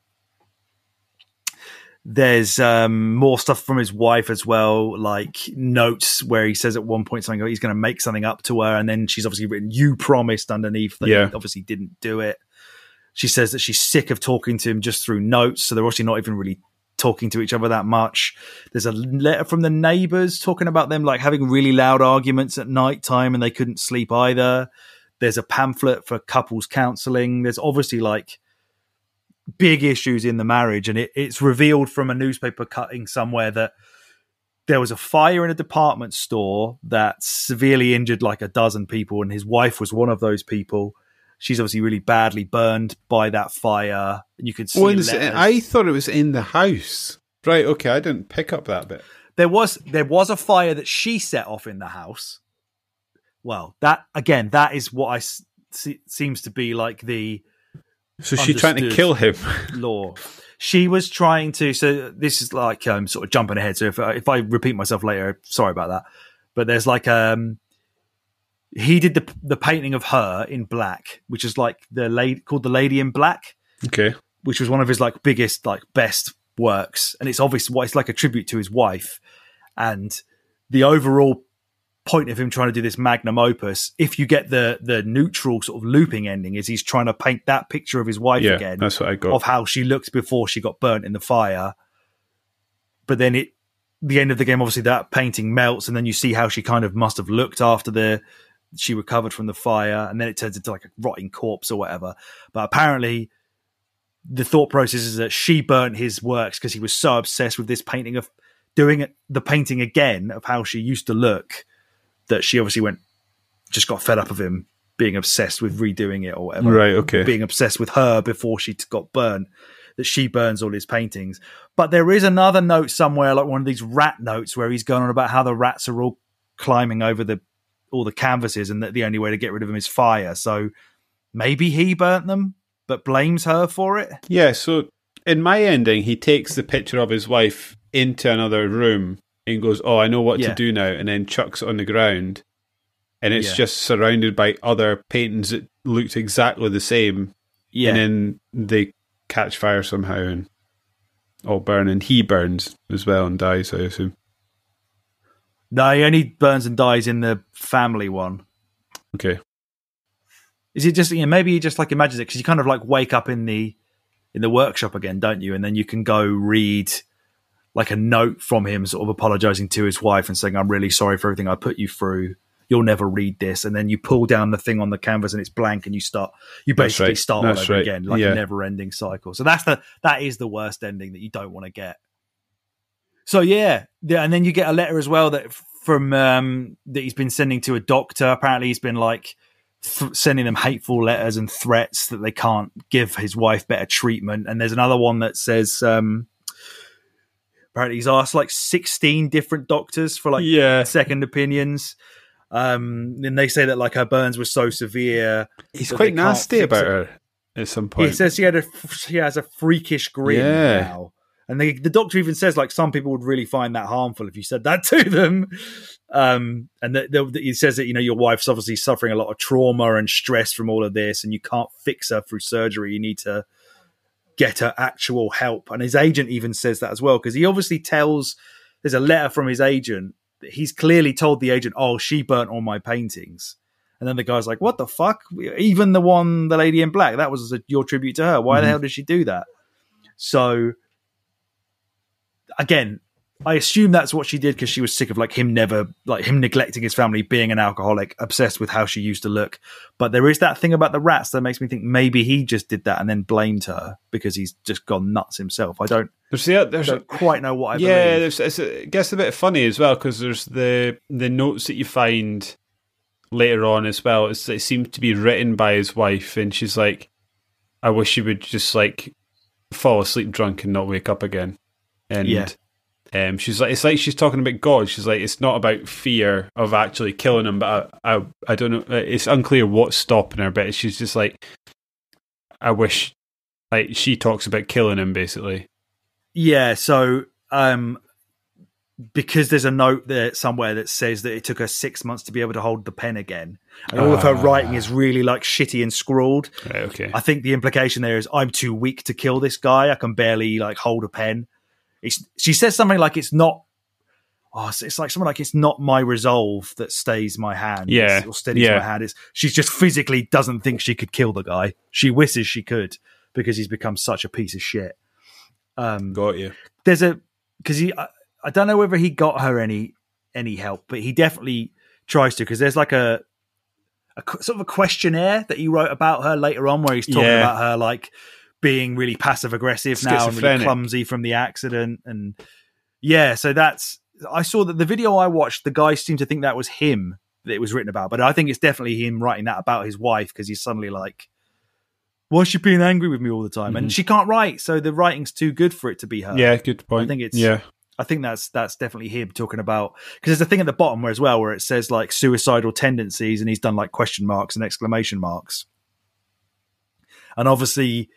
There's um, more stuff from his wife as well, like notes where he says at one point something, he's going to make something up to her. And then she's obviously written, "You promised," underneath that yeah. he obviously didn't do it. She says that she's sick of talking to him just through notes, so they're obviously not even really talking to each other that much. There's a letter from the neighbors talking about them like having really loud arguments at night time and they couldn't sleep either. There's a pamphlet for couples counseling. There's obviously like big issues in the marriage, and it, it's revealed from a newspaper cutting somewhere that there was a fire in a department store that severely injured like a dozen people, and his wife was one of those people. She's obviously really badly burned by that fire. And you could see well, letters. I thought it was in the house. Right, okay, I didn't pick up that bit. There was there was a fire that she set off in the house. Well, that again, that is what I see, seems to be like the So she's trying to kill him. Law. She was trying to. So this is like um, sort of jumping ahead. So if I, if I repeat myself later, sorry about that. But there's like um, he did the the painting of her in black, which is like the lady called The Lady in Black. Okay. Which was one of his like biggest, like best works, and it's obvious what it's like a tribute to his wife, and the overall point of him trying to do this magnum opus, if you get the the neutral sort of looping ending, is he's trying to paint that picture of his wife yeah, again. That's what I got. Of how she looked before she got burnt in the fire. But then it the end of the game, obviously that painting melts, and then you see how she kind of must have looked after the she recovered from the fire, and then it turns into like a rotting corpse or whatever. But apparently the thought process is that she burnt his works because he was so obsessed with this painting of doing it, the painting again of how she used to look, that she obviously went, just got fed up of him being obsessed with redoing it or whatever. Right, okay. Being obsessed with her before she got burnt, that she burns all his paintings. But there is another note somewhere, like one of these rat notes, where he's going on about how the rats are all climbing over the all the canvases and that the only way to get rid of them is fire. So maybe he burnt them, but blames her for it. Yeah, so in my ending, he takes the picture of his wife into another room and goes, oh, I know what Yeah. to do now, and then chucks it on the ground. And it's Yeah. just surrounded by other paintings that looked exactly the same. Yeah. And then they catch fire somehow and all burn, and he burns as well and dies, I assume. No, he only burns and dies in the family one. Okay. Is it just, you know, maybe he just like imagines it because you kind of like wake up in the in the workshop again, don't you? And then you can go read like a note from him sort of apologizing to his wife and saying, I'm really sorry for everything I put you through. You'll never read this. And then you pull down the thing on the canvas and it's blank and you start, you That's basically right. start all That's over right. again, like Yeah. a never ending cycle. So that's the, that is the worst ending that you don't want to get. So yeah. yeah. And then you get a letter as well that from, um, that he's been sending to a doctor. Apparently he's been like, Th- sending them hateful letters and threats that they can't give his wife better treatment. And there's another one that says um apparently he's asked like sixteen different doctors for like Yeah. second opinions. Um and they say that like her burns were so severe, He's that quite they can't nasty fix about it. her at some point. He says she had a she has a freakish grin Yeah. now. And the, the doctor even says like some people would really find that harmful if you said that to them. Um, and the, the, he says that, you know, your wife's obviously suffering a lot of trauma and stress from all of this, and you can't fix her through surgery. You need to get her actual help. And his agent even says that as well, because he obviously tells, there's a letter from his agent. He's clearly told the agent, oh, she burnt all my paintings. And then the guy's like, what the fuck? Even the one, the lady in black, that was a, your tribute to her. Why Mm-hmm. the hell did she do that? So again, I assume that's what she did because she was sick of like him never, like him neglecting his family, being an alcoholic, obsessed with how she used to look. But there is that thing about the rats that makes me think maybe he just did that and then blamed her because he's just gone nuts himself. I don't, There's the, there's don't quite know what I yeah, believe. there's, it's a, it gets a bit funny as well because there's the the notes that you find later on as well. It's, it seems to be written by his wife, and she's like, "I wish she would just like fall asleep drunk and not wake up again." And Yeah. um, she's like, it's like she's talking about God. She's like, it's not about fear of actually killing him, but I, I, I don't know. It's unclear what's stopping her, but she's just like, I wish, like she talks about killing him basically. Yeah, so um, because there's a note there somewhere that says that it took her six months to be able to hold the pen again, and all of her Ah. writing is really like shitty and scrawled. Right, okay. I think the implication there is I'm too weak to kill this guy. I can barely like hold a pen. It's, she says something like it's not. oh, it's, it's like something like, it's not my resolve that stays my hand. Yeah. Or steadies yeah. my hand. It's, she's just physically doesn't think she could kill the guy. She wishes she could because he's become such a piece of shit. Um, Got you. There's a, because he, I, I don't know whether he got her any, any help, but he definitely tries to, because there's like a, a sort of a questionnaire that he wrote about her later on where he's talking Yeah. about her like being really passive aggressive now and really Schizophrenic. clumsy from the accident. And yeah, so that's, I saw that the video I watched, the guy seemed to think that was him that it was written about, but I think it's definitely him writing that about his wife, because he's suddenly like, why is she being angry with me all the time? Mm-hmm. And she can't write, so the writing's too good for it to be her. Yeah, good point. I think it's, yeah. I think that's that's definitely him talking about, because there's a thing at the bottom where as well where it says like suicidal tendencies, and he's done like question marks and exclamation marks, and obviously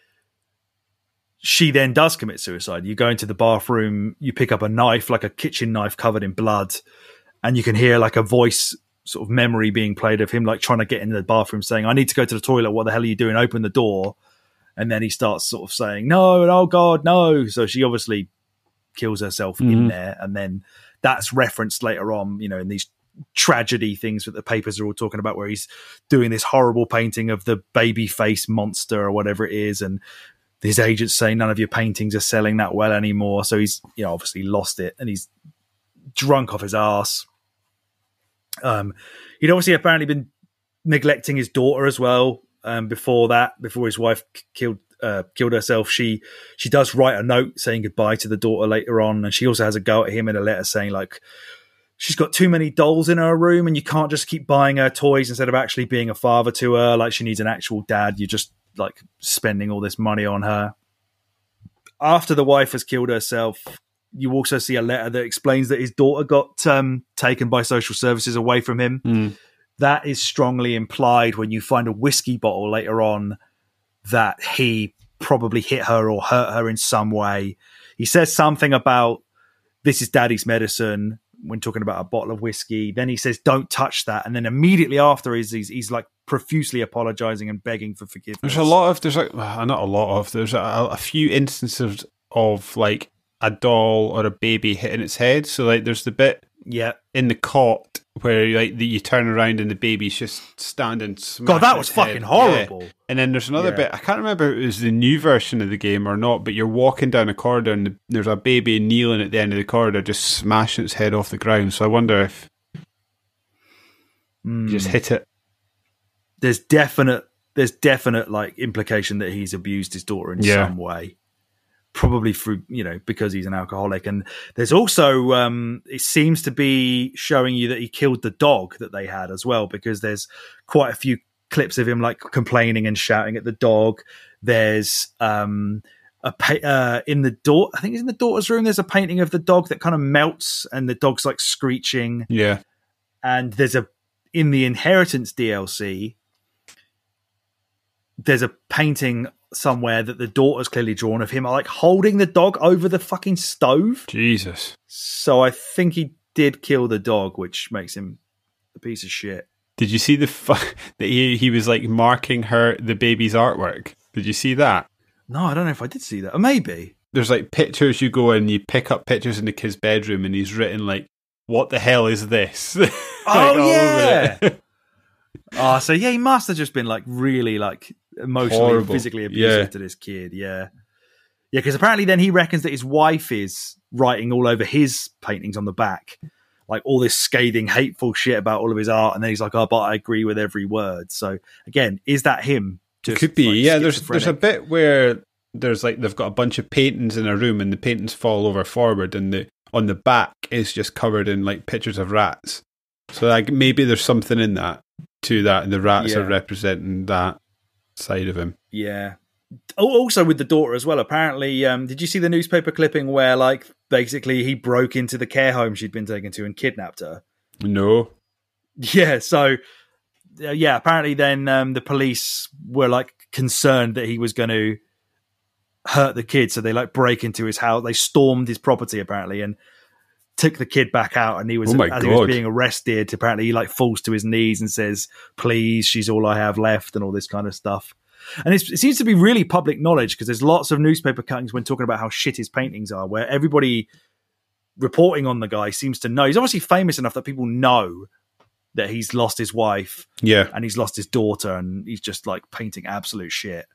she then does commit suicide. You go into the bathroom, you pick up a knife, like a kitchen knife covered in blood, and you can hear like a voice sort of memory being played of him like trying to get into the bathroom saying, I need to go to the toilet, what the hell are you doing, open the door. And then he starts sort of saying no, and oh god no, so she obviously kills herself mm-hmm. in there, and then that's referenced later on, you know, in these tragedy things that the papers are all talking about, where he's doing this horrible painting of the baby face monster or whatever it is, and his agents say none of your paintings are selling that well anymore, so he's, you know, obviously lost it and he's drunk off his ass. Um he'd obviously apparently been neglecting his daughter as well. Um before that, before his wife killed Uh, killed herself, she she does write a note saying goodbye to the daughter later on, and she also has a go at him in a letter saying like she's got too many dolls in her room and you can't just keep buying her toys instead of actually being a father to her, like she needs an actual dad, you're just like spending all this money on her. After the wife has killed herself, you also see a letter that explains that his daughter got um, taken by social services away from him. Mm. That is strongly implied when you find a whiskey bottle later on that he probably hit her or hurt her in some way. He says something about this is daddy's medicine when talking about a bottle of whiskey. Then he says, don't touch that. And then immediately after he's, he's, he's like profusely apologizing and begging for forgiveness. There's a lot of, there's like, well, not a lot of, there's a, a few instances of like a doll or a baby hitting its head. So like there's the bit yeah in the cot where like the, you turn around and the baby's just standing. God, that was fucking head. horrible. Yeah. And then there's another yeah. bit, I can't remember if it was the new version of the game or not, but you're walking down a corridor and the, there's a baby kneeling at the end of the corridor just smashing its head off the ground. So I wonder if mm. you just hit it. There's definite there's definite like implication that he's abused his daughter in yeah. some way. Probably through, you know, because he's an alcoholic. And there's also, um, it seems to be showing you that he killed the dog that they had as well, because there's quite a few clips of him like complaining and shouting at the dog. There's um, a pa- uh, in the door, I think it's in the daughter's room, there's a painting of the dog that kind of melts and the dog's like screeching. Yeah. And there's a, in the Inheritance D L C, there's a painting somewhere that the daughter's clearly drawn of him like holding the dog over the fucking stove. Jesus. So I think he did kill the dog, which makes him a piece of shit. Did you see the fu- that he he was like marking her the baby's artwork? Did you see that? No, I don't know if I did see that. Or maybe. There's like pictures, you go and you pick up pictures in the kid's bedroom and he's written like, what the hell is this? like, oh yeah. Oh, so yeah, he must have just been like really like emotionally, horrible. Physically abusive yeah. to this kid. Yeah. Yeah, because apparently then he reckons that his wife is writing all over his paintings on the back, like all this scathing, hateful shit about all of his art. And then he's like, oh, but I agree with every word. So again, is that him? Just, Could be. Like, yeah, there's there's a bit where there's like, they've got a bunch of paintings in a room and the paintings fall over forward and the on the back is just covered in like pictures of rats. So like maybe there's something in that to that, and the rats yeah. are representing that side of him. Yeah. Also with the daughter as well, apparently, um, did you see the newspaper clipping where like basically he broke into the care home she'd been taken to and kidnapped her? No. Yeah, so uh, yeah, apparently then um, the police were like concerned that he was going to hurt the kid, so they like break into his house, they stormed his property apparently and took the kid back out, and he was oh my as God. he was being arrested, apparently he like falls to his knees and says, please, she's all I have left, and all this kind of stuff. And it's, it seems to be really public knowledge, because there's lots of newspaper cuttings when talking about how shit his paintings are, where everybody reporting on the guy seems to know. He's obviously famous enough that people know that he's lost his wife, yeah, and he's lost his daughter, and he's just like painting absolute shit.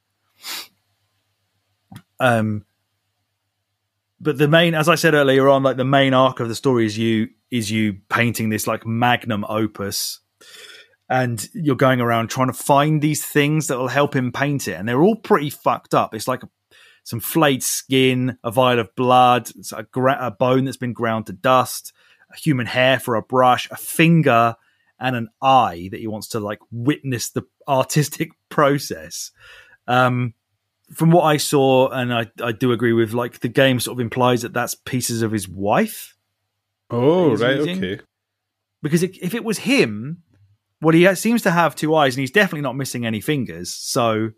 Um, but the main, as I said earlier on, like the main arc of the story is you is you painting this like magnum opus, and you're going around trying to find these things that will help him paint it, and they're all pretty fucked up. It's like a, some flayed skin, a vial of blood, it's a, gra- a bone that's been ground to dust, a human hair for a brush, a finger, and an eye that he wants to like witness the artistic process. Um, from what I saw, and I, I do agree with, like the game sort of implies that that's pieces of his wife. Oh, right, using. Okay. Because it, if it was him, well, he seems to have two eyes, and he's definitely not missing any fingers. So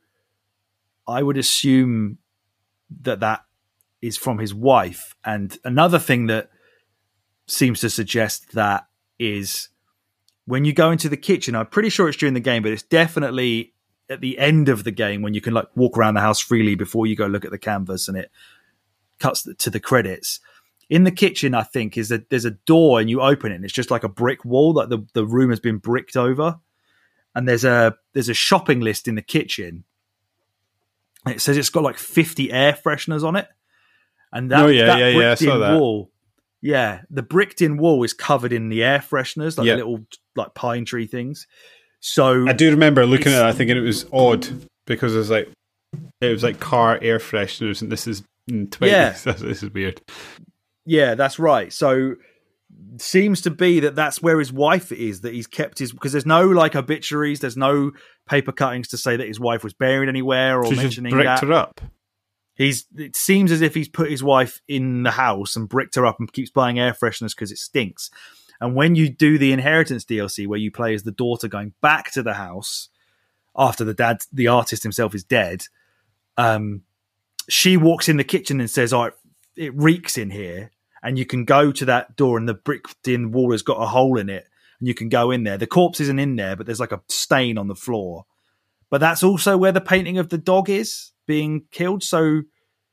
I would assume that that is from his wife. And another thing that seems to suggest that is when you go into the kitchen, I'm pretty sure it's during the game, but it's definitely at the end of the game when you can like walk around the house freely before you go look at the canvas and it cuts to the credits. In the kitchen, I think, is that there's a door and you open it and it's just like a brick wall, like the, the room has been bricked over. And there's a there's a shopping list in the kitchen. And it says it's got like fifty air fresheners on it. And that, oh, yeah, that yeah, yeah, I bricked saw in that. wall, yeah, the bricked in wall is covered in the air fresheners, like yeah. little like pine tree things. So I do remember looking at it, I thinking it was odd because it was like it was like car air fresheners, and this is in twenties. Yeah. This is weird. Yeah, that's right. So seems to be that that's where his wife is, that he's kept his, because there's no like obituaries, there's no paper cuttings to say that his wife was buried anywhere or She's mentioning just bricked that. her up. He's. It seems as if he's put his wife in the house and bricked her up and keeps buying air fresheners because it stinks. And when you do the Inheritance D L C, where you play as the daughter going back to the house after the dad, the artist himself, is dead, um, she walks in the kitchen and says, "Oh, it reeks in here." And you can go to that door, and the bricked-in wall has got a hole in it, and you can go in there. The corpse isn't in there, but there's like a stain on the floor. But that's also where the painting of the dog is being killed. So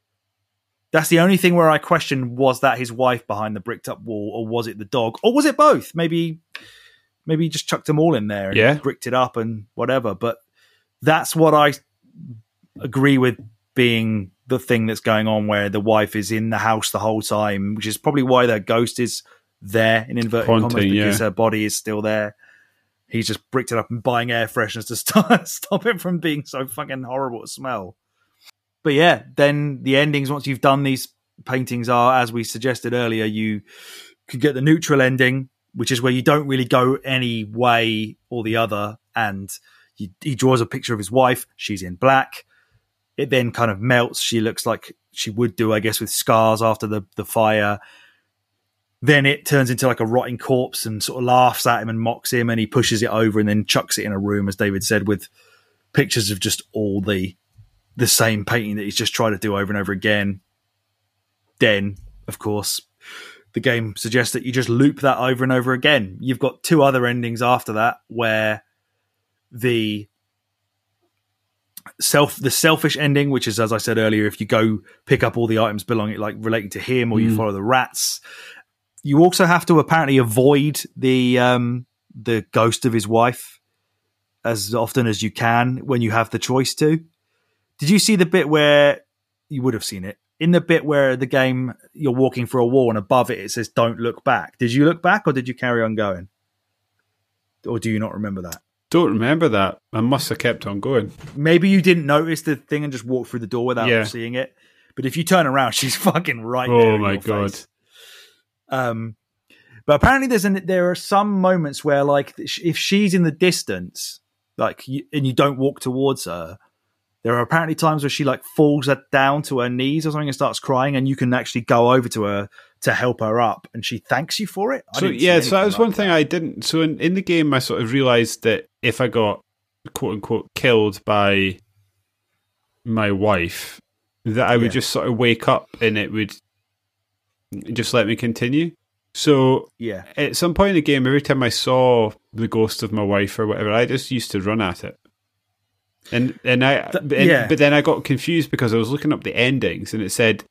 that's the only thing where I question, was that his wife behind the bricked up wall, or was it the dog, or was it both? Maybe, maybe he just chucked them all in there and yeah. bricked it up and whatever. But that's what I agree with being the thing that's going on, where the wife is in the house the whole time, which is probably why their ghost is there in inverted Haunting, commas, because yeah. her body is still there. He's just bricked it up and buying air fresheners to stop, stop it from being so fucking horrible to smell. But yeah, then the endings, once you've done these paintings, are, as we suggested earlier, you could get the neutral ending, which is where you don't really go any way or the other. And you, he draws a picture of his wife. She's in black. It then kind of melts. She looks like she would do, I guess, with scars after the, the fire. Then it turns into like a rotting corpse and sort of laughs at him and mocks him, and he pushes it over and then chucks it in a room, as David said, with pictures of just all the the same painting that he's just tried to do over and over again. Then, of course, the game suggests that you just loop that over and over again. You've got two other endings after that where the self the selfish ending, which is, as I said earlier, if you go pick up all the items belonging, like relating to him, or you mm. follow the rats. You also have to apparently avoid the um, the ghost of his wife as often as you can when you have the choice to. Did you see the bit where, you would have seen it, in the bit where the game, you're walking through a wall and above it, it says, "Don't look back." Did you look back, or did you carry on going? Or do you not remember that? Don't remember that. I must have kept on going. Maybe you didn't notice the thing and just walked through the door without yeah. seeing it. But if you turn around, she's fucking right oh there. Oh my your God. Face. Um, but apparently there's an, there are some moments where, like, if she's in the distance, like, you, and you don't walk towards her, there are apparently times where she like falls down to her knees or something and starts crying, and you can actually go over to her to help her up, and she thanks you for it. I so yeah, so that was like one that. thing I didn't. So in, in the game, I sort of realized that if I got quote unquote killed by my wife, that I would yeah. just sort of wake up and it would just let me continue. So yeah, at some point in the game, every time I saw the ghost of my wife or whatever, I just used to run at it. And and I Th- and, yeah. but then I got confused because I was looking up the endings and it said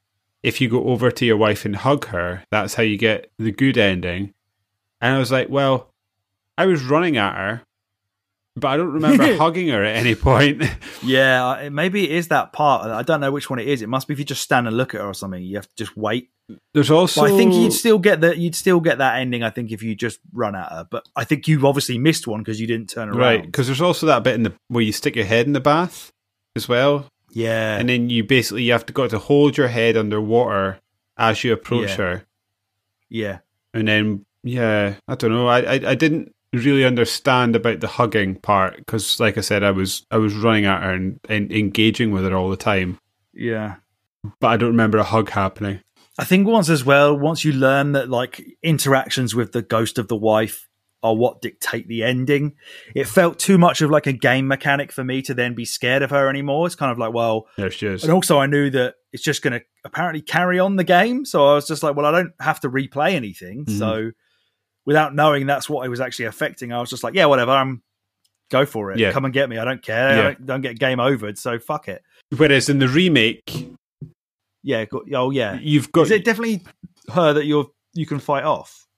if you go over to your wife and hug her, that's how you get the good ending. And I was like, well, I was running at her, but I don't remember hugging her at any point. Yeah, maybe it is that part. I don't know which one it is. It must be if you just stand and look at her or something. You have to just wait. There's also, but I think you'd still get that. You'd still get that ending. I think if you just run at her. But I think you obviously missed one because you didn't turn around. Right, because there's also that bit in the where you stick your head in the bath as well. Yeah, and then you basically you have to got to hold your head underwater as you approach yeah. her. Yeah, and then yeah, I don't know. I I, I didn't. really understand about the hugging part because, like I said, I was I was running at her and, and engaging with her all the time. Yeah, but I don't remember a hug happening. I think once as well, once you learn that like interactions with the ghost of the wife are what dictate the ending, it felt too much of like a game mechanic for me to then be scared of her anymore. It's kind of like, well, there she is. And also I knew that it's just going to apparently carry on the game, so I was just like, well, I don't have to replay anything, mm-hmm. so. Without knowing that's what it was actually affecting, I was just like, yeah, whatever, I'm go for it. Yeah. Come and get me. I don't care. Yeah. I don't, don't get game overed, so fuck it. Whereas in the remake... Yeah, oh yeah. You've got... Is it definitely her that you're you can fight off?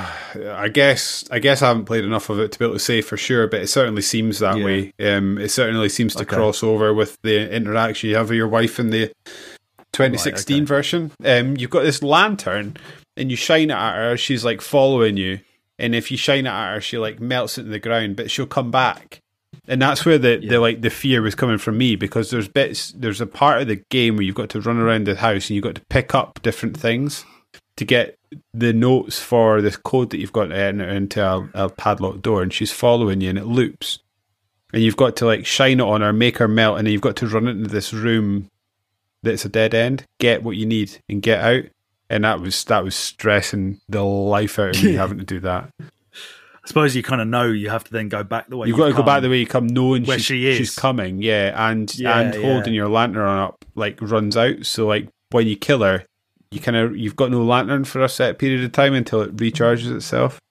I guess I guess I haven't played enough of it to be able to say for sure, but it certainly seems that yeah. way. Um, it certainly seems to okay. cross over with the interaction you have with your wife in the twenty sixteen right, okay. version. Um, you've got this lantern... and you shine it at her, she's like following you. And if you shine it at her, she like melts into the ground, but she'll come back. And that's where the, yeah. the like the fear was coming from me, because there's bits, there's a part of the game where you've got to run around the house and you've got to pick up different things to get the notes for this code that you've got to enter into a, a padlocked door, and she's following you and it loops. And you've got to like shine it on her, make her melt, and then you've got to run into this room that's a dead end, get what you need and get out. And that was that was stressing the life out of me having to do that. I suppose you kind of know you have to then go back the way you've, you've got to come, go back the way you come, knowing where she's, she is. she's coming, yeah, and yeah, and yeah. holding your lantern up like runs out. So like when you kill her, you kind of you've got no lantern for a set period of time until it recharges itself.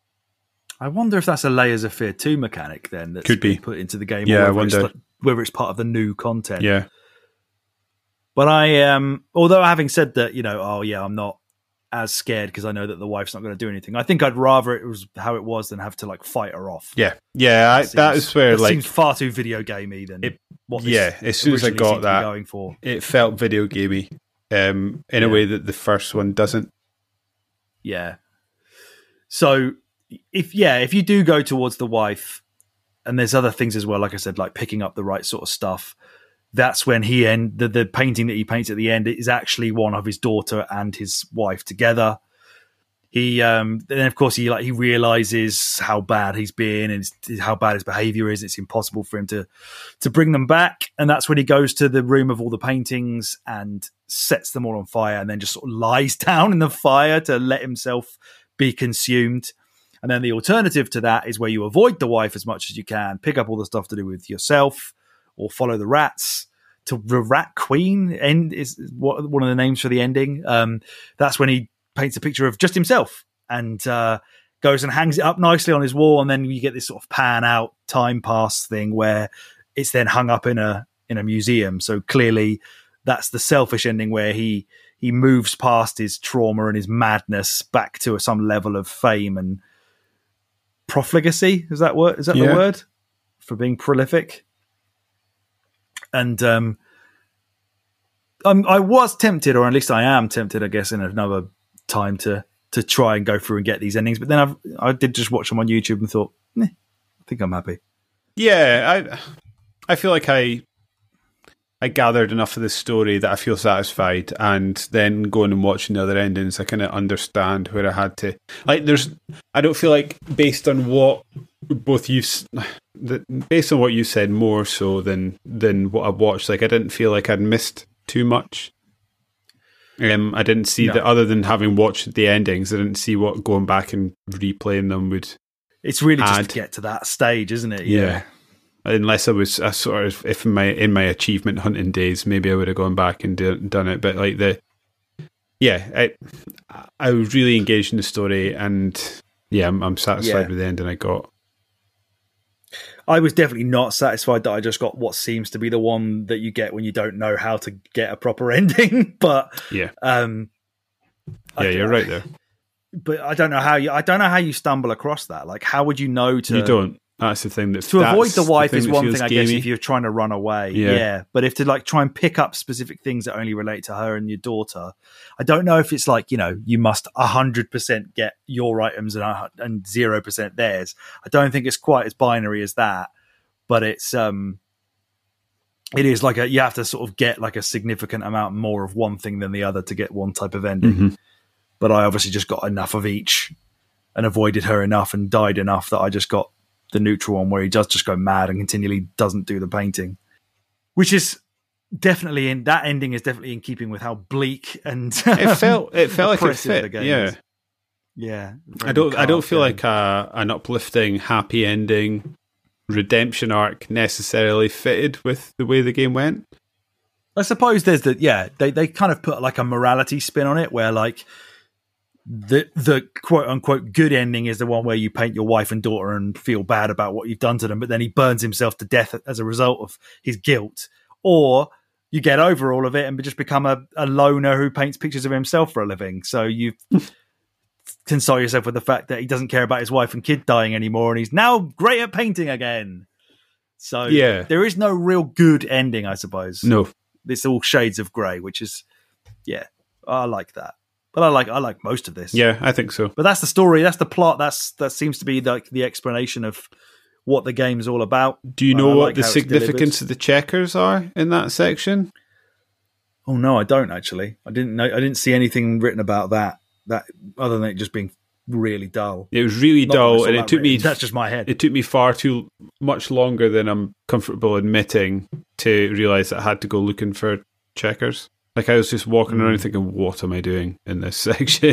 I wonder if that's a Layers of Fear two mechanic then that's could be put into the game. Yeah, or I wonder it's, whether it's part of the new content. Yeah. But I, um, although having said that, you know, oh yeah, I'm not as scared because I know that the wife's not going to do anything. I think I'd rather it was how it was than have to like fight her off. Yeah, yeah, I, seems, that is where that like seems far too video gamey than it, what. Yeah, as soon as I got that, going for. It felt video gamey um, in yeah. a way that the first one doesn't. Yeah. So if yeah, if you do go towards the wife, and there's other things as well, like I said, like picking up the right sort of stuff. That's when he end the, the painting that he paints at the end is actually one of his daughter and his wife together. He um, then of course he like he realizes how bad he's been and how bad his behavior is. It's impossible for him to to bring them back, and that's when he goes to the room of all the paintings and sets them all on fire, and then just sort of lies down in the fire to let himself be consumed. And then the alternative to that is where you avoid the wife as much as you can, pick up all the stuff to do with yourself, or follow the rats to the Rat Queen. End is what one of the names for the ending. Um, that's when he paints a picture of just himself and uh, goes and hangs it up nicely on his wall, and then you get this sort of pan out time pass thing where it's then hung up in a in a museum. So clearly, that's the selfish ending where he he moves past his trauma and his madness back to some level of fame and profligacy. Is that word? Is that yeah. the word for being prolific? And um, I'm, I was tempted, or at least I am tempted, I guess, in another time to to try and go through and get these endings. But then I've, I did just watch them on YouTube and thought, eh, I think I'm happy. Yeah, I I feel like I I gathered enough of the story that I feel satisfied, and then going and watching the other endings, I kind of understand where I had to. Like, there's, I don't feel like based on what both you, based on what you said, more so than than what I watched. Like, I didn't feel like I'd missed too much. Um, I didn't see no. that other than having watched the endings, I didn't see what going back and replaying them would. It's really add. just to get to that stage, isn't it? Yeah. yeah. Unless I was a sort of, if in my in my achievement hunting days, maybe I would have gone back and do, done it. But like the, yeah, I I was really engaged in the story, and yeah, I'm, I'm satisfied yeah. with the ending I got. I was definitely not satisfied that I just got what seems to be the one that you get when you don't know how to get a proper ending. But yeah, um, yeah, you're right there. But I don't know how you. I don't know how you stumble across that. Like, how would you know to? You don't. That's the thing. That's to avoid that's the wife the is one thing, I gamey. guess, if you're trying to run away. Yeah. yeah. But if to like try and pick up specific things that only relate to her and your daughter, I don't know if it's like, you know, you must a hundred percent get your items and and zero percent theirs. I don't think it's quite as binary as that. But it's um, it is like a you have to sort of get like a significant amount more of one thing than the other to get one type of ending. Mm-hmm. But I obviously just got enough of each and avoided her enough and died enough that I just got the neutral one where he does just go mad and continually doesn't do the painting, which is definitely in that ending is definitely in keeping with how bleak and it felt it felt like it fit. the game Yeah, is. yeah. I don't I don't feel game. like a, an uplifting, happy ending, redemption arc necessarily fitted with the way the game went. I suppose there's the yeah they they kind of put like a morality spin on it where like. The the quote unquote good ending is the one where you paint your wife and daughter and feel bad about what you've done to them, but then he burns himself to death as a result of his guilt. Or you get over all of it and just become a, a loner who paints pictures of himself for a living. So you console yourself with the fact that he doesn't care about his wife and kid dying anymore, and he's now great at painting again. So yeah, there is no real good ending, I suppose. No, it's all shades of grey, which is yeah, I like that. But I like I like most of this. Yeah, I think so. But that's the story. That's the plot. That's that seems to be like the explanation of what the game's all about. Do you know I what like the how it's significance delivered. of the checkers are in that section? Oh no, I don't actually. I didn't know. I didn't see anything written about that. That other than it just being really dull. It was really Not that I dull, saw and that it took me. written. That's just my head. It took me far too much longer than I'm comfortable admitting to realise that I had to go looking for checkers. Like I was just walking Mm. around thinking, "What am I doing in this section?"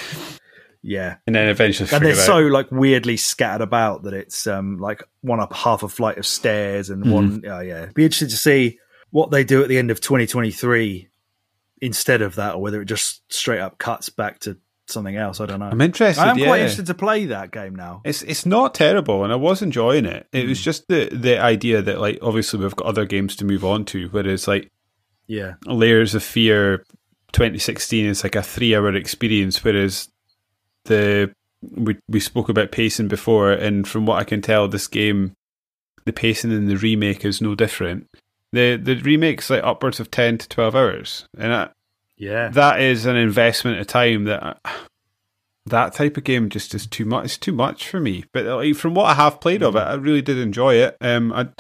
Yeah, And then eventually, and they're figured so out. like weirdly scattered about that it's um like one up half a flight of stairs and Mm-hmm. one. Oh yeah, be interested to see what they do at the end of twenty twenty-three instead of that, or whether it just straight up cuts back to something else. I don't know. I'm interested. I am yeah. quite interested to play that game now. It's it's not terrible, and I was enjoying it. It Mm. was just the the idea that like obviously we've got other games to move on to, whereas like Yeah, Layers of Fear twenty sixteen is like a three hour experience, whereas the we we spoke about pacing before, and from what I can tell, this game, the pacing in the remake is no different. The the remake's like upwards of ten to twelve hours, and I, yeah. that is an investment of time that I, that type of game just is too much. It's too much for me. But like, from what I have played of it, I really did enjoy it. Um, I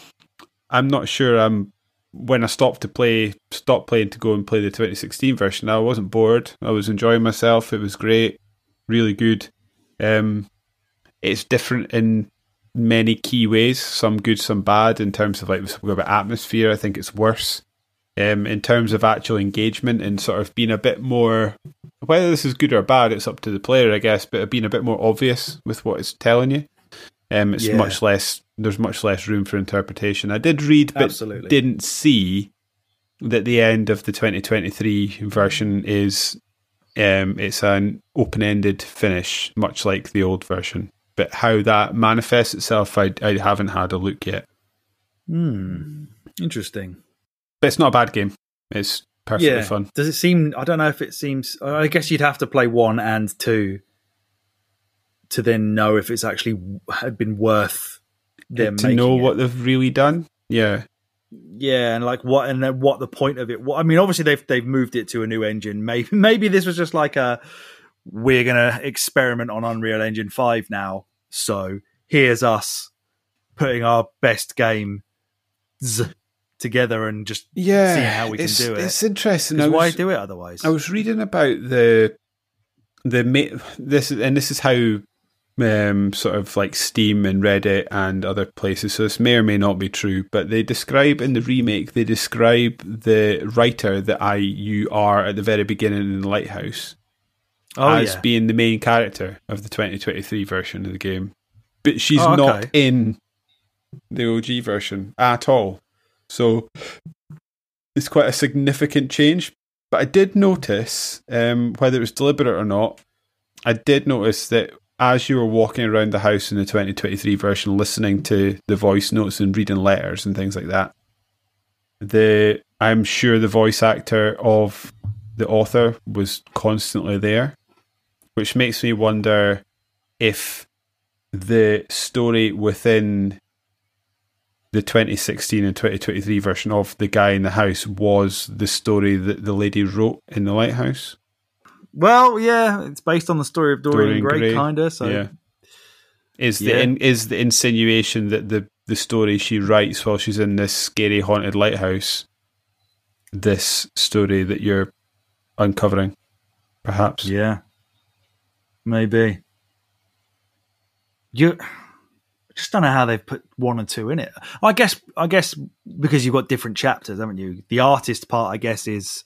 I'm not sure. I'm when I stopped to play, stopped playing to go and play the twenty sixteen version. I wasn't bored. I was enjoying myself. It was great, really good. Um, it's different in many key ways. Some good, some bad. In terms of like we spoke about atmosphere, I think it's worse. Um, in terms of actual engagement and sort of being a bit more, whether this is good or bad, it's up to the player, I guess. But being a bit more obvious with what it's telling you. Um, it's Yeah. much less. There's much less room for interpretation. I did read, but Absolutely. didn't see that the end of the twenty twenty-three version is um, it's an open-ended finish, much like the old version. But how that manifests itself, I, I haven't had a look yet. Hmm. Interesting. But it's not a bad game. It's perfectly Yeah. fun. Does it seem? I don't know if it seems. I guess you'd have to play one and two to then know if it's actually had been worth them To making know it. what they've really done, yeah. Yeah, and like what and then what the point of it. What I mean, obviously they've they've moved it to a new engine. Maybe maybe this was just like a we're gonna experiment on Unreal Engine five now. So here's us putting our best game together and just Yeah, seeing how we can it's, do it. It's interesting. I Because why was- do it otherwise? I was reading about the the ma- this and this is how um, sort of like Steam and Reddit and other places. So this may or may not be true, but they describe in the remake they describe the writer that I you are at the very beginning in the Lighthouse oh as yeah, being the main character of the twenty twenty-three version of the game, but she's Oh, okay. not in the O G version at all. So it's quite a significant change. But I did notice, um, whether it was deliberate or not, I did notice that as you were walking around the house in the twenty twenty-three version, listening to the voice notes and reading letters and things like that, the I'm sure the voice actor of the author was constantly there, which makes me wonder if the story within the twenty sixteen and twenty twenty-three version of The Guy in the House was the story that the lady wrote in The Lighthouse. Well, yeah, it's based on the story of Dorian, Dorian Gray, Gray, kind of. So, yeah. Is the Yeah. in, is the insinuation that the, the story she writes while she's in this scary haunted lighthouse this story that you're uncovering, perhaps? yeah, maybe. You I just don't know how they've put one and two in it. I guess, I guess because you've got different chapters, haven't you? The artist part, I guess, is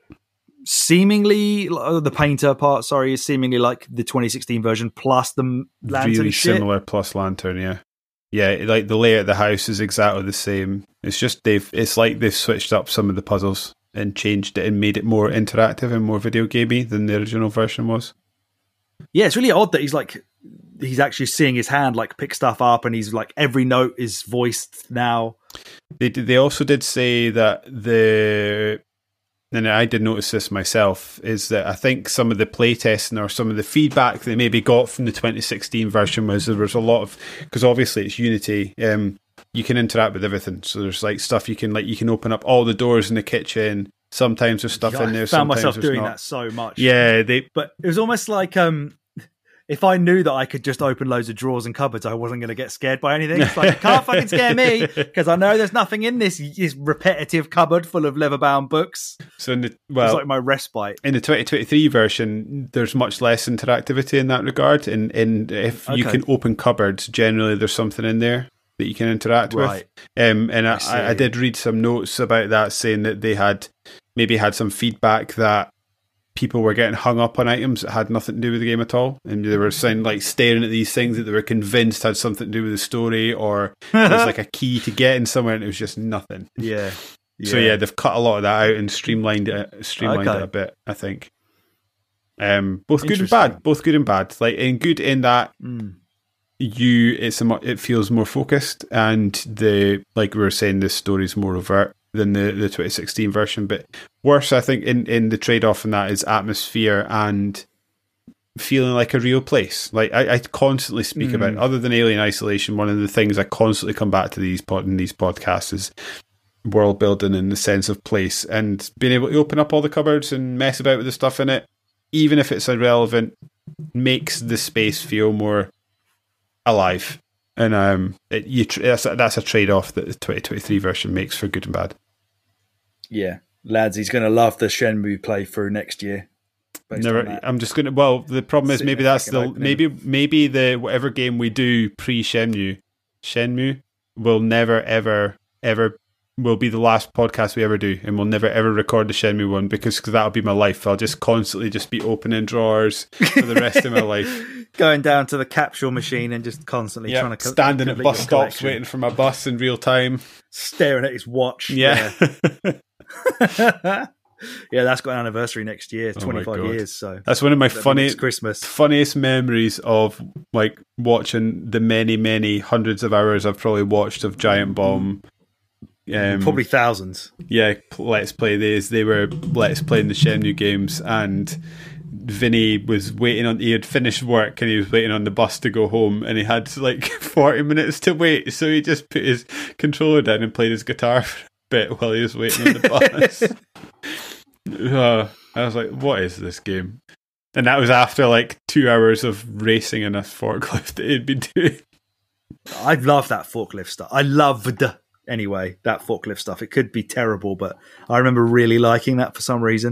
seemingly oh, the painter part. Sorry, is seemingly like the twenty sixteen version plus the lantern Really shit. similar plus lantern, yeah. Yeah, like the layout of the house is exactly the same. It's just they've it's like they've switched up some of the puzzles and changed it and made it more interactive and more video gamey than the original version was. Yeah, it's really odd that he's like he's actually seeing his hand like pick stuff up, and he's like every note is voiced now. They did, they also did say that the and I did notice this myself, is that I think some of the playtesting or some of the feedback they maybe got from the twenty sixteen version was there was a lot of, because obviously it's Unity, um, you can interact with everything. So there's like stuff you can like you can open up all the doors in the kitchen. Sometimes there's stuff Yeah, in there. I found sometimes myself there's doing not. that so much. Yeah, they But it was almost like um, if I knew that I could just open loads of drawers and cupboards, I wasn't going to get scared by anything. It's like, can't fucking scare me because I know there's nothing in this, this repetitive cupboard full of leather-bound books. so in the, It's well like my respite. in the twenty twenty-three version, there's much less interactivity in that regard. And in, in if you Okay. can open cupboards, generally there's something in there that you can interact Right. with. Um, and I, see. I, I did read some notes about that, saying that they had maybe had some feedback that people were getting hung up on items that had nothing to do with the game at all, and they were saying like staring at these things that they were convinced had something to do with the story, or it was like a key to get in somewhere, and it was just nothing. Yeah. So yeah, they've cut a lot of that out and streamlined it, streamlined Okay. it a bit, I think. Um, both good and Interesting. bad, both good and bad. Like, and good in that Mm. you, it's a, mo- it feels more focused, and the like we were saying, the story's more overt than the, the twenty sixteen version. But worse, I think, in, in the trade off in that is atmosphere and feeling like a real place. Like I, I constantly speak Mm. about, other than Alien Isolation, one of the things I constantly come back to these pod in these podcasts is world building and the sense of place, and being able to open up all the cupboards and mess about with the stuff in it, even if it's irrelevant, makes the space feel more alive. And um, it, you tr- that's, a, that's a trade off that the twenty twenty-three version makes for good and bad. Yeah. Lads, he's going to love the Shenmue playthrough next year. based on Never. that. I'm just gonna. Well, the problem is Sitting maybe there that's fucking the opening. maybe maybe the whatever game we do pre Shenmue, Shenmue will never ever ever will be the last podcast we ever do, and we'll never ever record the Shenmue one because cause that'll be my life. I'll just constantly just be opening drawers for the rest of my life. Going down to the capsule machine and just constantly Yeah, trying to co- standing at complete bus your stops collection. waiting for my bus in real time. Staring at his watch. Yeah. Yeah, yeah, that's got an anniversary next year, Oh my twenty-five God. years. So That's one of my that'll be funny next Christmas. funniest memories of like watching the many many hundreds of hours I've probably watched of Giant Bomb. Um, Probably thousands. yeah, Let's Play days. They were Let's Playing the Shenmue games, and Vinny was waiting on. He had finished work and he was waiting on the bus to go home, and he had like forty minutes to wait. So he just put his controller down and played his guitar for a bit while he was waiting on the bus. uh, I was like, "What is this game?" And that was after like two hours of racing in a forklift that he'd been doing. I love that forklift stuff. I loved anyway that forklift stuff. It could be terrible, but I remember really liking that for some reason.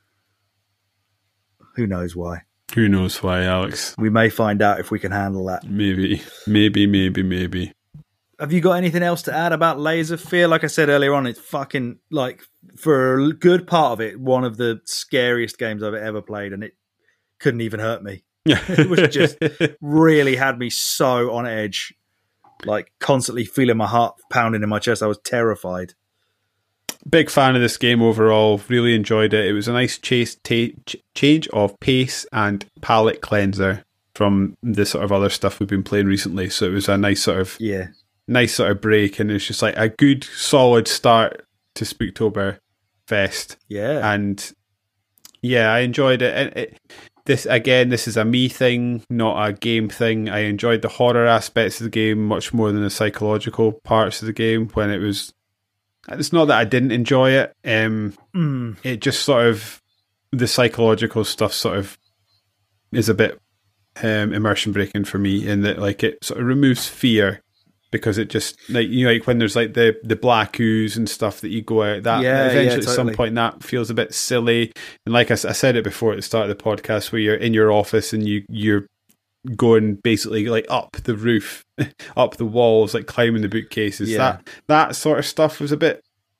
Who knows why? Who knows why, Alex? We may find out if we can handle that. Maybe, maybe, maybe, maybe. Have you got anything else to add about Laser Fear? Like I said earlier on, it's fucking, like, for a good part of it, one of the scariest games I've ever played, and it couldn't even hurt me. It was just really had me so on edge, like constantly feeling my heart pounding in my chest. I was terrified. Big fan of this game overall. Really enjoyed it. It was a nice chase, ta- ch- change of pace and palate cleanser from the sort of other stuff we've been playing recently. So it was a nice sort of yeah, nice sort of break, and it's just like a good solid start to Spooktober Fest. Yeah, and yeah, I enjoyed it. And it, this again, this is a me thing, not a game thing. I enjoyed the horror aspects of the game much more than the psychological parts of the game. When it was, it's not that I didn't enjoy it. Um, mm. It just sort of the psychological stuff sort of is a bit um, immersion breaking for me, in that like it sort of removes fear. Because it just, like, you know, like when there's like the, the black ooze and stuff that you go out, that yeah, eventually yeah, at totally. some point that feels a bit silly. And like I, I said it before at the start of the podcast, where you're in your office and you, you're going basically like up the roof, up the walls, like climbing the bookcases. Yeah. That that sort of stuff was a bit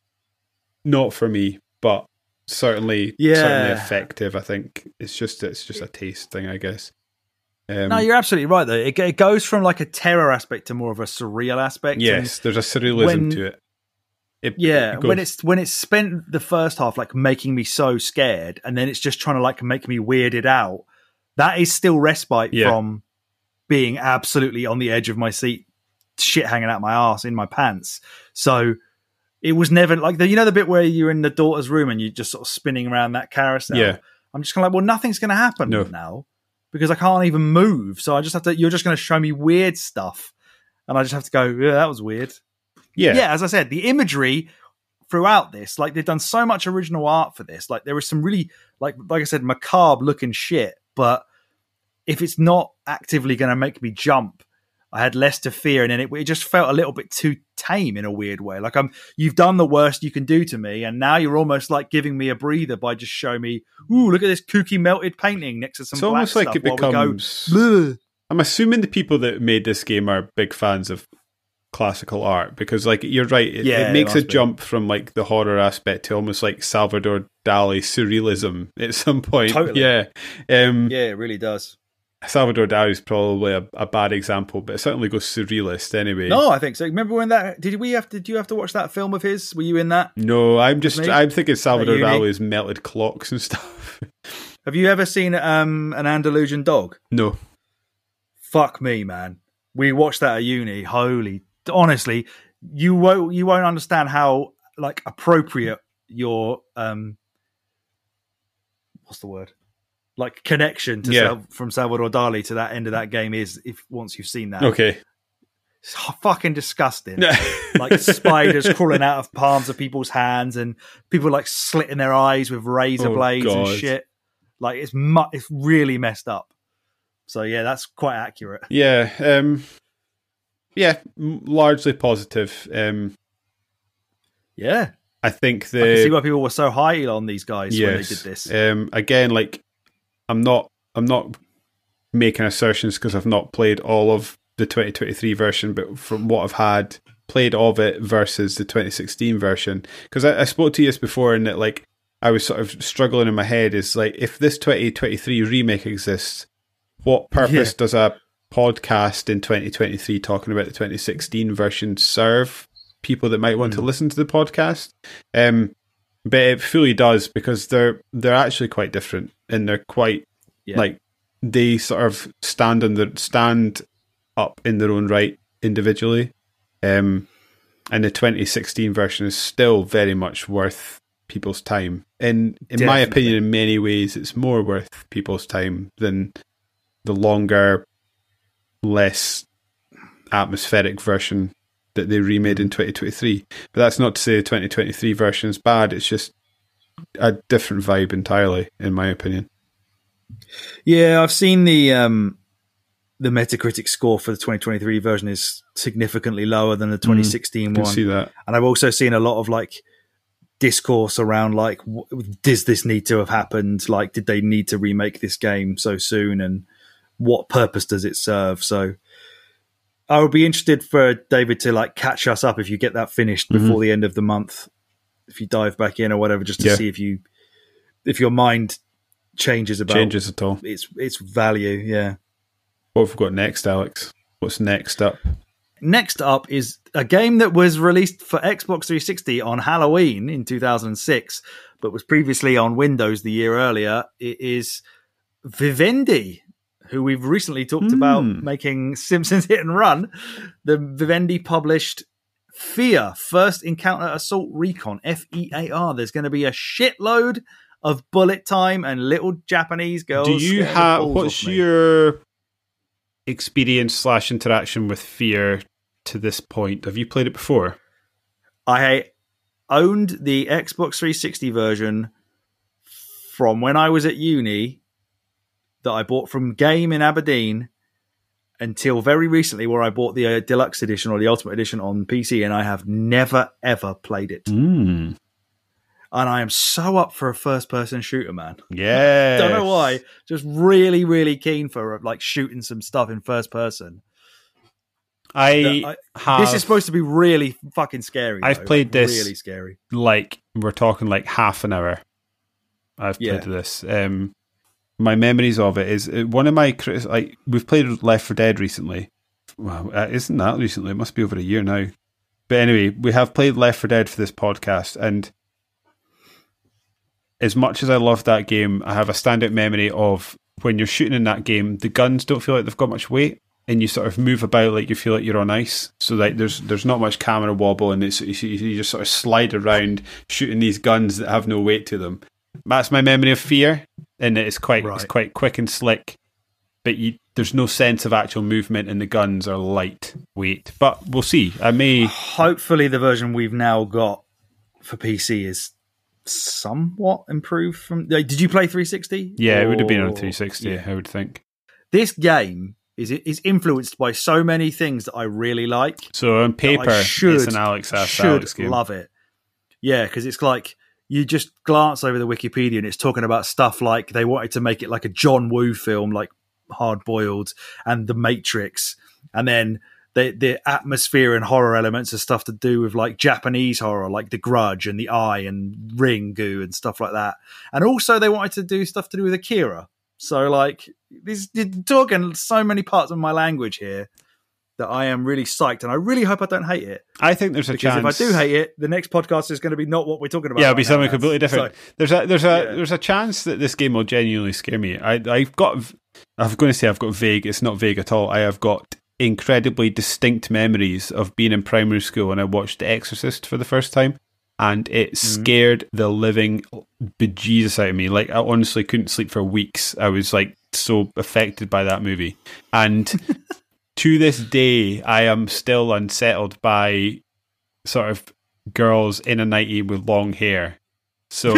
not for me, but certainly Yeah. certainly effective. I think it's just it's just a taste thing, I guess. Um, No, you're absolutely right, though. It, it goes from like a terror aspect to more of a surreal aspect. yes, there's a surrealism when- to it. It- Yeah, it goes- when it's when it's spent the first half like making me so scared, and then it's just trying to like make me weirded out. That is still respite Yeah. from being absolutely on the edge of my seat, shit hanging out my ass in my pants. So it was never like the you know the bit where you're in the daughter's room and you're just sort of spinning around that carousel. Yeah. I'm just kind of like, well, nothing's going to happen No. now because I can't even move. So I just have to. You're just going to show me weird stuff, and I just have to go. Yeah, that was weird. yeah, Yeah, as I said, the imagery throughout this, like they've done so much original art for this. Like there was some really, like like I said, macabre looking shit. But if it's not actively going to make me jump, I had less to fear, and then it, it just felt a little bit too tame in a weird way. Like I'm, you've done the worst you can do to me, and now you're almost like giving me a breather by just showing me, ooh, look at this kooky melted painting next to some. it's black almost like stuff it while we go, becomes. "Bleh." I'm assuming the people that made this game are big fans of classical art, because like you're right, it, Yeah, it makes it a must be. jump from like the horror aspect to almost like Salvador Dali surrealism at some point. Totally. Yeah, um, Yeah, it really does. Salvador Dali is probably a, a bad example, but it certainly goes surrealist anyway. No, I think so. Remember when that? Did we have to? Did you have to watch that film of his? Were you in that? No, I'm just Me? I'm thinking Salvador At uni? Dali's melted clocks and stuff. Have you ever seen um, an Andalusian dog? No, Fuck me, man. We watched that at uni. Holy, honestly, you won't you won't understand how like appropriate your um, what's the word? Like connection to Yeah. Sal- from Salvador Dali to that end of that game is if once you've seen that. okay. It's fucking disgusting. Like spiders crawling out of palms of people's hands and people like slitting their eyes with razor Oh, blades God. and shit. Like it's mu- it's really messed up. So yeah, that's quite accurate. Yeah, um, yeah, m- largely positive. Um, Yeah, I think the I can see why people were so high on these guys when they yes, did this. um, again, like I'm not, I'm not making assertions because I've not played all of the twenty twenty-three version, but from what I've had played of it versus the twenty sixteen version, because I, I spoke to you this before, and that like I was sort of struggling in my head is like, if this twenty twenty-three remake exists, what purpose Yeah. does a podcast in twenty twenty-three talking about the twenty sixteen version serve people that might want Mm. to listen to the podcast? Um, but it fully does, because they're they're actually quite different, and they're quite Yeah. like they sort of stand on the stand up in their own right individually. Um, and the twenty sixteen version is still very much worth people's time. And in my Definitely. opinion, in many ways, it's more worth people's time than the longer, less atmospheric version that they remade in twenty twenty-three. But that's not to say the twenty twenty-three version is bad. It's just a different vibe entirely, in my opinion. Yeah, I've seen the um, the Metacritic score for the twenty twenty-three version is significantly lower than the twenty sixteen I can one. see that. And I've also seen a lot of like discourse around like, w- does this need to have happened? Like, did they need to remake this game so soon? And what purpose does it serve? So I would be interested for David to like catch us up if you get that finished Mm-hmm. before the end of the month. If you dive back in or whatever, just to Yeah. see if you if your mind changes about Changes at all. its its value. Yeah. What have we got next, Alex? What's next up? Next up is a game that was released for Xbox three sixty on Halloween in two thousand six, but was previously on Windows the year earlier. It is Vivendi. who we've recently talked Mm. about making Simpsons Hit and Run, the Vivendi published Fear, First Encounter Assault Recon, F E A R. There's going to be a shitload of bullet time and little Japanese girls. Do you scaring the have, balls what's off me. your experience slash interaction with Fear to this point? Have you played it before? I owned the Xbox three sixty version from when I was at uni that I bought from Game in Aberdeen until very recently, where I bought the uh, deluxe edition or the ultimate edition on P C, and I have never ever played it. Mm. And I am so up for a first person shooter, man. Yeah. Don't know why. Just really, really keen for like shooting some stuff in first person. I, I have, this is supposed to be really fucking scary. I've though. played Like, this really scary. like, we're talking like half an hour. I've played Yeah. this. Um, my memories of it is uh, one of my criti- like we've played Left four Dead recently. Well, uh, isn't that recently? It must be over a year now. But anyway, we have played Left four Dead for this podcast, and as much as I love that game, I have a standout memory of when you're shooting in that game, the guns don't feel like they've got much weight, and you sort of move about like you feel like you're on ice. So like there's there's not much camera wobble, and it's you, you just sort of slide around shooting these guns that have no weight to them. That's my memory of Fear, and it's quite Right. it's quite quick and slick, but you, there's no sense of actual movement, and the guns are lightweight. But we'll see. I may. Hopefully, the version we've now got for P C is somewhat improved from. Like, did you play three sixty? Yeah, it would have been on Or- three sixty. Yeah. I would think. This game is is influenced by so many things that I really like. So on paper, I should, it's an Alex Ass should Alex game. love it. Yeah, because it's like you just glance over the Wikipedia and it's talking about stuff like they wanted to make it like a John Woo film, like Hard Boiled and The Matrix, and then the the atmosphere and horror elements are stuff to do with like Japanese horror, like The Grudge and The Eye and Ringu and stuff like that. And also they wanted to do stuff to do with Akira. So like this, you're talking so many parts of my language here that I am really psyched, and I really hope I don't hate it. I think there's a Because chance. if I do hate it, the next podcast is going to be not what we're talking about. Yeah, it'll be right something now. completely different. So, there's a there's a Yeah. there's a chance that this game will genuinely scare me. I I've got I'm going to say I've got vague. It's not vague at all. I have got incredibly distinct memories of being in primary school when I watched The Exorcist for the first time, and it scared the living bejesus out of me. Like I honestly couldn't sleep for weeks. I was like so affected by that movie, and to this day, I am still unsettled by sort of girls in a nightie with long hair. So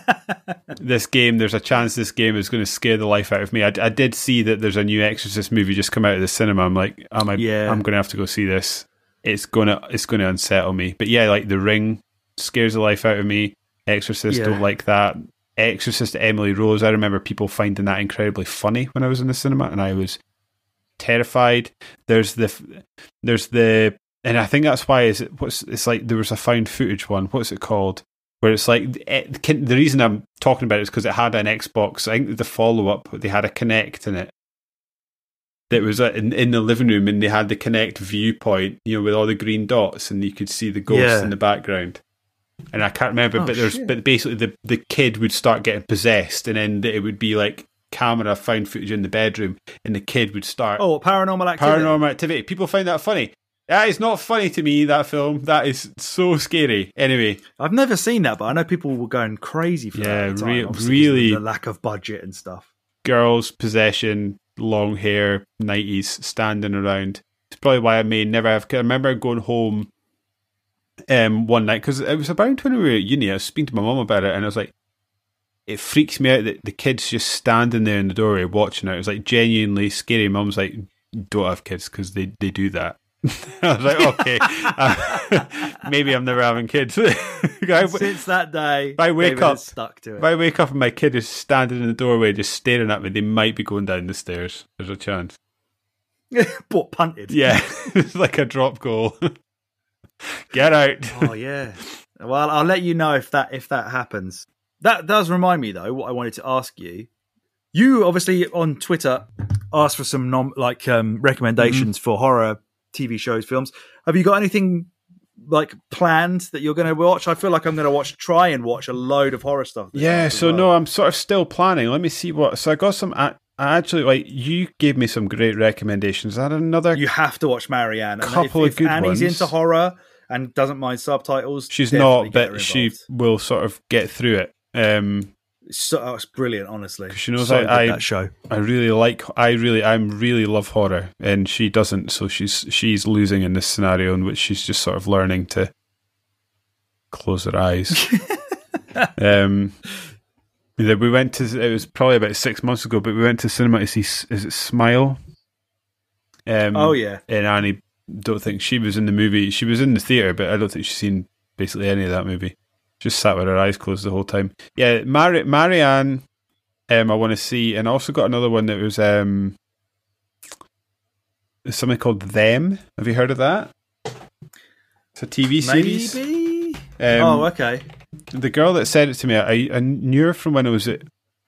this game, there's a chance this game is going to scare the life out of me. I, I did see that there's a new Exorcist movie just come out of the cinema. I'm like, am I, Yeah. I'm going to have to go see this. It's gonna it's going to unsettle me. But yeah, like The Ring scares the life out of me. Exorcist Yeah. don't like that. Exorcist Emily Rose, I remember people finding that incredibly funny when I was in the cinema, and I was terrified. There's the there's the and I think that's why is it what's it's like there was a found footage one. What's it called? Where it's like it, can, the reason I'm talking about it is because it had an Xbox. I think the follow up they had a Kinect in it. That was uh, in, in the living room, and they had the Kinect viewpoint, you know, with all the green dots, and you could see the ghost Yeah. in the background. And I can't remember, Oh, but there's shit. but basically the the kid would start getting possessed, and then it would be like camera found footage in the bedroom, and the kid would start oh, Paranormal Activity. paranormal activity. People find that funny. That is not funny to me. That film, that is so scary. Anyway, I've never seen that, but I know people were going crazy for Yeah, that. At the time, re- obviously, really- because of the lack of budget and stuff. girls, possession, long hair, nineties, standing around. It's probably why I may never have. 'Cause I remember going home um, one night because it was about when we were at uni. I was speaking to my mum about it, and I was like, it freaks me out that the kid's just standing there in the doorway watching it. It was like genuinely scary. Mum's like, don't have kids because they, they do that. I was like, okay, uh, maybe I'm never having kids. I, Since that day, I wake David up- has stuck to if it. I wake up and my kid is standing in the doorway just staring at me, they might be going down the stairs. There's a chance. But punted. Yeah, it's like a drop goal. Get out. Oh yeah. Well, I'll let you know if that if that happens. That does remind me though. What I wanted to ask you. You obviously on Twitter asked for some nom- like um, recommendations Mm-hmm. for horror T V shows, films. Have you got anything like planned that you're going to watch? I feel like I'm going to watch, try and watch a load of horror stuff. this Yeah, month as so well. no, I'm sort of still planning. Let me see what. So I got some. I, I actually, like, you gave me some great recommendations. I had another You have to watch Marianne. And couple if, of good if Annie's ones. into horror and doesn't mind subtitles, She's definitely not, get her but she involved. will sort of get through it. Um, It's, so, oh, it's brilliant, honestly. she knows so I, good, I, that show. I really like, I really, I really love horror, and she doesn't. So she's she's losing in this scenario in which she's just sort of learning to close her eyes. um, we went to. It was probably about six months ago, but we went to cinema to see. Is it Smile? Um, Oh, yeah. And Annie, don't think she was in the movie. She was in the theater, but I don't think she's seen basically any of that movie. Just sat with her eyes closed the whole time. Yeah, Mari- Marianne, um, I want to see. And I also got another one that was um, something called Them. Have you heard of that? It's a T V series. Maybe? Um, oh, okay. The girl that said it to me, I, I knew her from when I was at,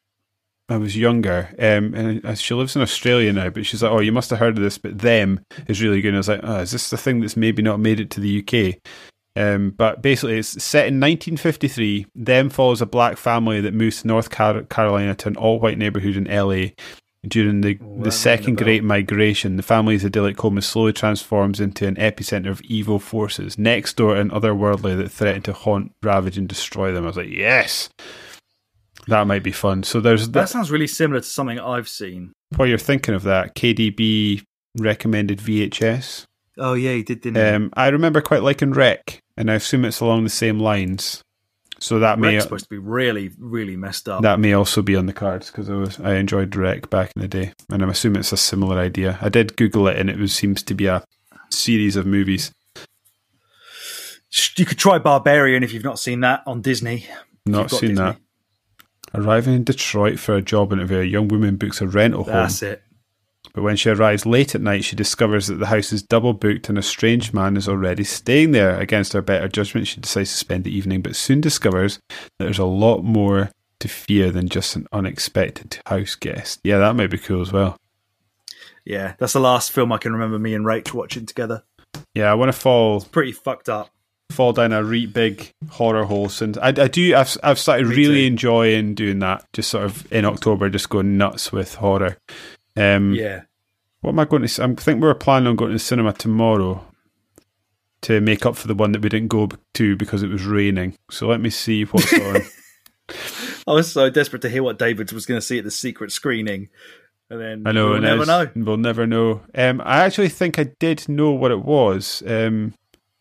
I was younger. Um, and she lives in Australia now, but she's like, oh, you must have heard of this, but Them is really good. And I was like, oh, is this the thing that's maybe not made it to the U K? Um, but basically, it's set in nineteen fifty-three. Them follows a black family that moves to North Car- Carolina to an all-white neighborhood in L A during the, Oh, the Second Great Migration. The family's idyllic home slowly transforms into an epicenter of evil forces next door and otherworldly that threaten to haunt, ravage, and destroy them. I was like, yes, that might be fun. So there's That that. sounds really similar to something I've seen. While you're thinking of that, K D B recommended V H S. Oh, yeah, he did, didn't he? Um, I remember quite liking Wreck, and I assume it's along the same lines. So that may Wreck's supposed to be really, really messed up. that may also be on the cards because I was I enjoyed Wreck back in the day, and I'm assuming it's a similar idea. I did Google it, and it was, seems to be a series of movies. You could try Barbarian if you've not seen that on Disney. Not You've got seen Disney. that. Arriving in Detroit for a job interview, a young woman books a rental home. That's it. But when she arrives late at night, she discovers that the house is double booked and a strange man is already staying there. Against her better judgment, she decides to spend the evening, but soon discovers that there's a lot more to fear than just an unexpected house guest. Yeah, that might be cool as well. Yeah, that's the last film I can remember me and Rach watching together. Yeah, I want to fall Pretty fucked up. fall down a re- big horror hole. Since I, I do, I've I've started Me really too. enjoying doing that. Just sort of in October, just going nuts with horror. Um, Yeah. What am I going to? I think we were planning on going to the cinema tomorrow to make up for the one that we didn't go to because it was raining. So let me see what's on. I was so desperate to hear what David was going to see at the secret screening. And then I know, we'll and never it's- know. We'll never know. Um, I actually think I did know what it was. Um,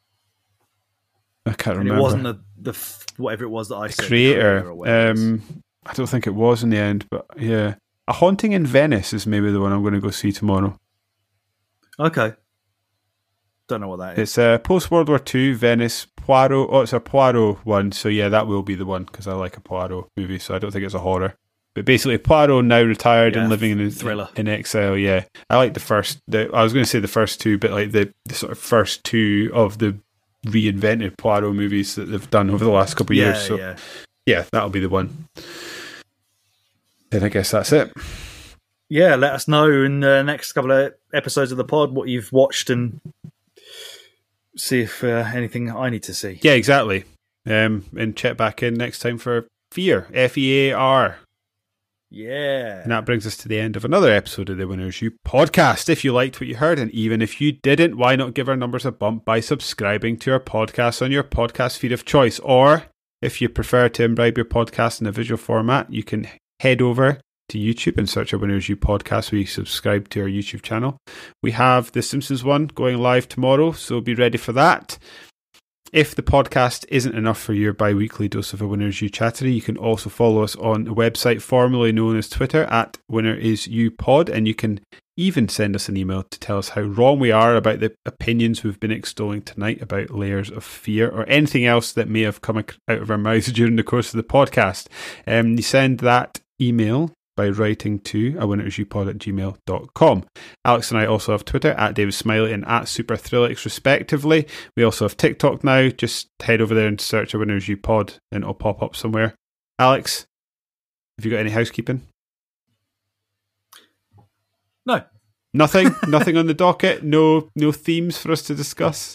I can't And remember. it wasn't the, the f- whatever it was that I said. the Creator. or whatever it was. Um, I don't think it was in the end, but yeah. A Haunting in Venice is maybe the one I'm going to go see tomorrow. Okay. Don't know what that is. It's a post World War Two Venice Poirot. Oh, it's a Poirot one. So yeah, that will be the one because I like a Poirot movie. So I don't think it's a horror. But basically, Poirot now retired Yeah, and living in thriller. in exile. Yeah, I like the first. The, I was going to say the first two, but like the, the sort of first two of the reinvented Poirot movies that they've done over the last couple of yeah, years. So yeah. yeah, that'll be the one. Then I guess that's it. Yeah, let us know in the next couple of episodes of the pod what you've watched and see if uh, anything I need to see. Yeah, exactly. Um, and check back in next time for Fear, F E A R. Yeah. And that brings us to the end of another episode of the Winners You podcast. If you liked what you heard, and even if you didn't, why not give our numbers a bump by subscribing to our podcast on your podcast feed of choice? Or if you prefer to imbibe your podcast in a visual format, you can head over to YouTube and search our Winners You podcast where you subscribe to our YouTube channel. We have the Simpsons one going live tomorrow, so be ready for that. If the podcast isn't enough for your bi-weekly dose of a Winners You chattery, you can also follow us on the website formerly known as Twitter at WinnersYouPod, and you can even send us an email to tell us how wrong we are about the opinions we've been extolling tonight about Layers of Fear or anything else that may have come out of our mouths during the course of the podcast. Um, you send that email by writing to a winnersyupod at gmail dot com. Alex and I also have Twitter at David Smiley and at SuperThrillix respectively. We also have TikTok now. Just head over there and search a Winners You Pod and it'll pop up somewhere. Alex, have you got any housekeeping? No. Nothing? Nothing on the docket? No no themes for us to discuss?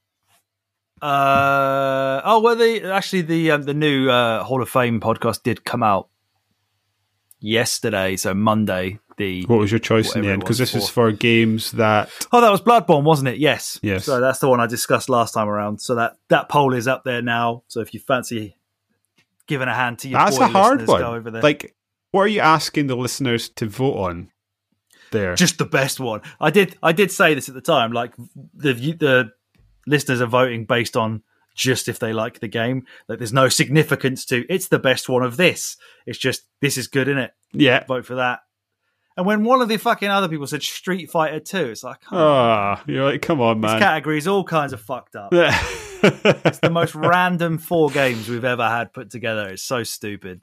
Uh, oh, well, the, actually, the um, the new uh, Hall of Fame podcast did come out yesterday, so Monday. The what was your choice in the end? Because this is for games that. Oh, that was Bloodborne, wasn't it? Yes. Yes. So that's the one I discussed last time around. So that that poll is up there now. So if you fancy giving a hand to your that's boy a hard listeners, one. go over there. Like, what are you asking the listeners to vote on? There, just the best one. I did. I did say this at the time. Like the the listeners are voting based on just if they like the game. Like there's no significance to it's the best one of this. It's just this is good, innit? Yeah, vote for that. And when one of the fucking other people said Street Fighter two, it's like, oh, you're like, come on, man. This category is all kinds of fucked up. It's the most random four games we've ever had put together. It's so stupid.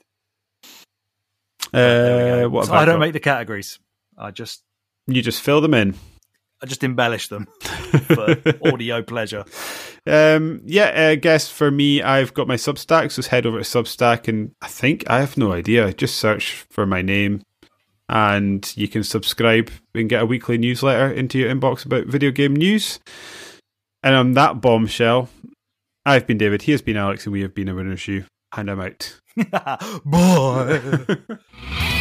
Uh, what so I don't got? make the categories. I just you just fill them in. I just embellish them for audio pleasure. Um, yeah, I guess for me, I've got my Substack, so head over to Substack, and I think I have no idea. Just search for my name, and you can subscribe and get a weekly newsletter into your inbox about video game news. And on that bombshell, I've been David, he has been Alex, and we have been A Winner's U, and I'm out. Bye.